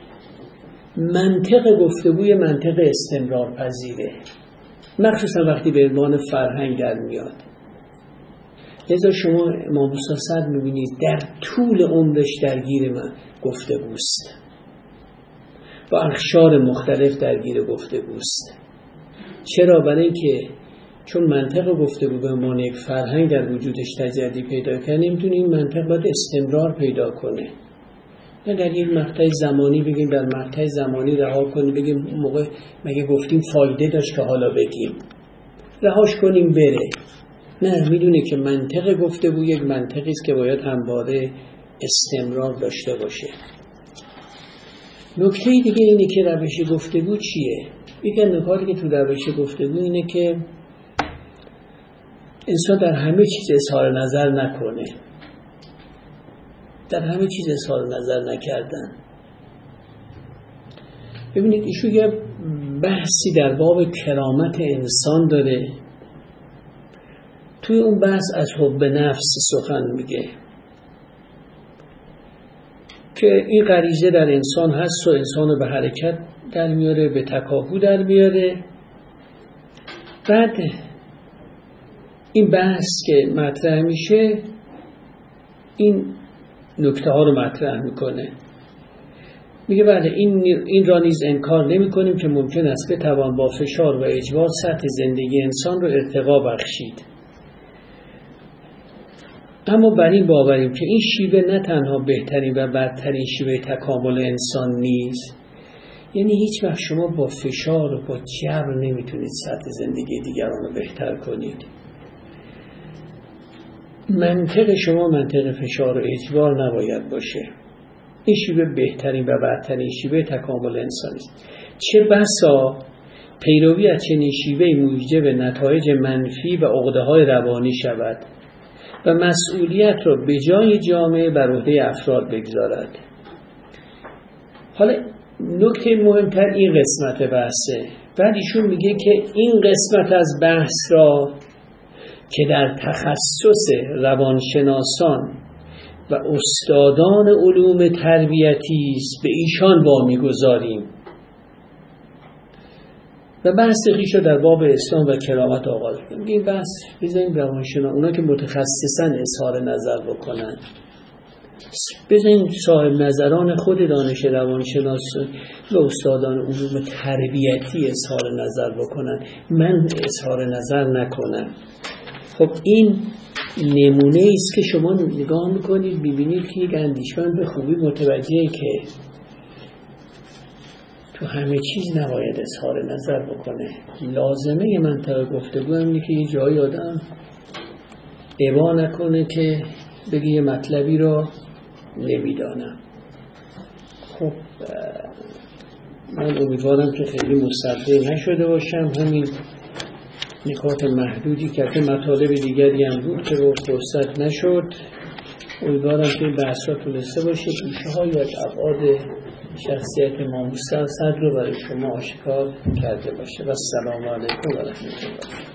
منطق گفتگوی منطق استمرار پذیره، مخصوصا وقتی به عنوان فرهنگ در میاد. لذا شما امام موسی صدر میبینید در طول عمرش درگیر من گفتگوست، با اقشار مختلف درگیر گفتگوست. چرا؟ برای اینکه چون منطق گفتگو به عنوان یک فرهنگ در وجودش تجلی پیدا کنه، نمیتونه این منطق باید استمرار پیدا کنه. نه در یک مقطع زمانی بگیم در مقطع زمانی رها کنیم بگیم موقع مگه گفتیم فایده داشت که حالا بگیم، رهاش کنیم بره. نه، میدونه که منطق گفتگو یک منطقی است که باید همواره استمرار داشته باشه. نکته دیگه اینه که روش گفتگو چیه؟ یکی از نکاتی که تو روش گفتگو اینه که انسان در همه چیز اظهار نظر نکنه، در همه چیز اظهار نظر نکردن. ببینید ایشون یه بحثی در باب کرامت انسان داره، توی اون بحث از حب نفس سخن میگه که این غریزه در انسان هست و انسان رو به حرکت در میاره، به تکاپو در میاره. بعد این بحث که مطرح میشه این نکته ها رو مطرح میکنه، میگه بله این, این را نیز انکار نمی کنیم که ممکن است بتوان با فشار و اجبار سطح زندگی انسان رو ارتقا بخشید، اما بر این باوریم که این شیوه نه تنها بهترین و برترین شیوه تکامل انسان نیست، یعنی هیچ وقت شما با فشار و با جبر نمیتونید سطح زندگی دیگران رو بهتر کنید. منطق شما منطق فشار و اجبار نباید باشه. این شیوه بهترین و برترین شیوه تکامل انسان است. چه بسا پیروی از چنین شیوه موجب نتایج منفی و عقده‌های روانی شود و مسئولیت را به جای جامعه بر عهده افراد بگذارد. حالا نکته مهمتر این قسمت بحثه. بعد ایشون میگه که این قسمت از بحث را که در تخصص روانشناسان و استادان علوم تربیتی است به ایشان وامیگذاریم و بحث خویش را در باب اسلام و کرامت آغاز کنیم. این بحث بزنیم روانشناسان، اونا که متخصصاً اظهار نظر بکنن، بزنیم صاحب نظران خود دانش روانشناسی و استادان علوم تربیتی اظهار نظر بکنن، من اظهار نظر نکنم. خب این نمونه است که شما نگاه میکنید ببینید که یک اندیشمند به خوبی متوجهه که تو همه چیز نباید اظهار نظر بکنه. لازمه منطقه گفتگو همینه که یه جایی آدم ابا نکنه که بگه یه مطلبی رو نمیدانم. خب من امیدوارم که خیلی مستقل نشده باشم، همین نکات محدودی که که مطالب دیگری هم بود که رو فرصت نشد. امیدوارم که این بحث ها تونسته باشه ریشه های از ابعاد شخصیت امام موسی صدر رو برای شما آشکار کرده باشه. و السلام علیکم و رحمت الله.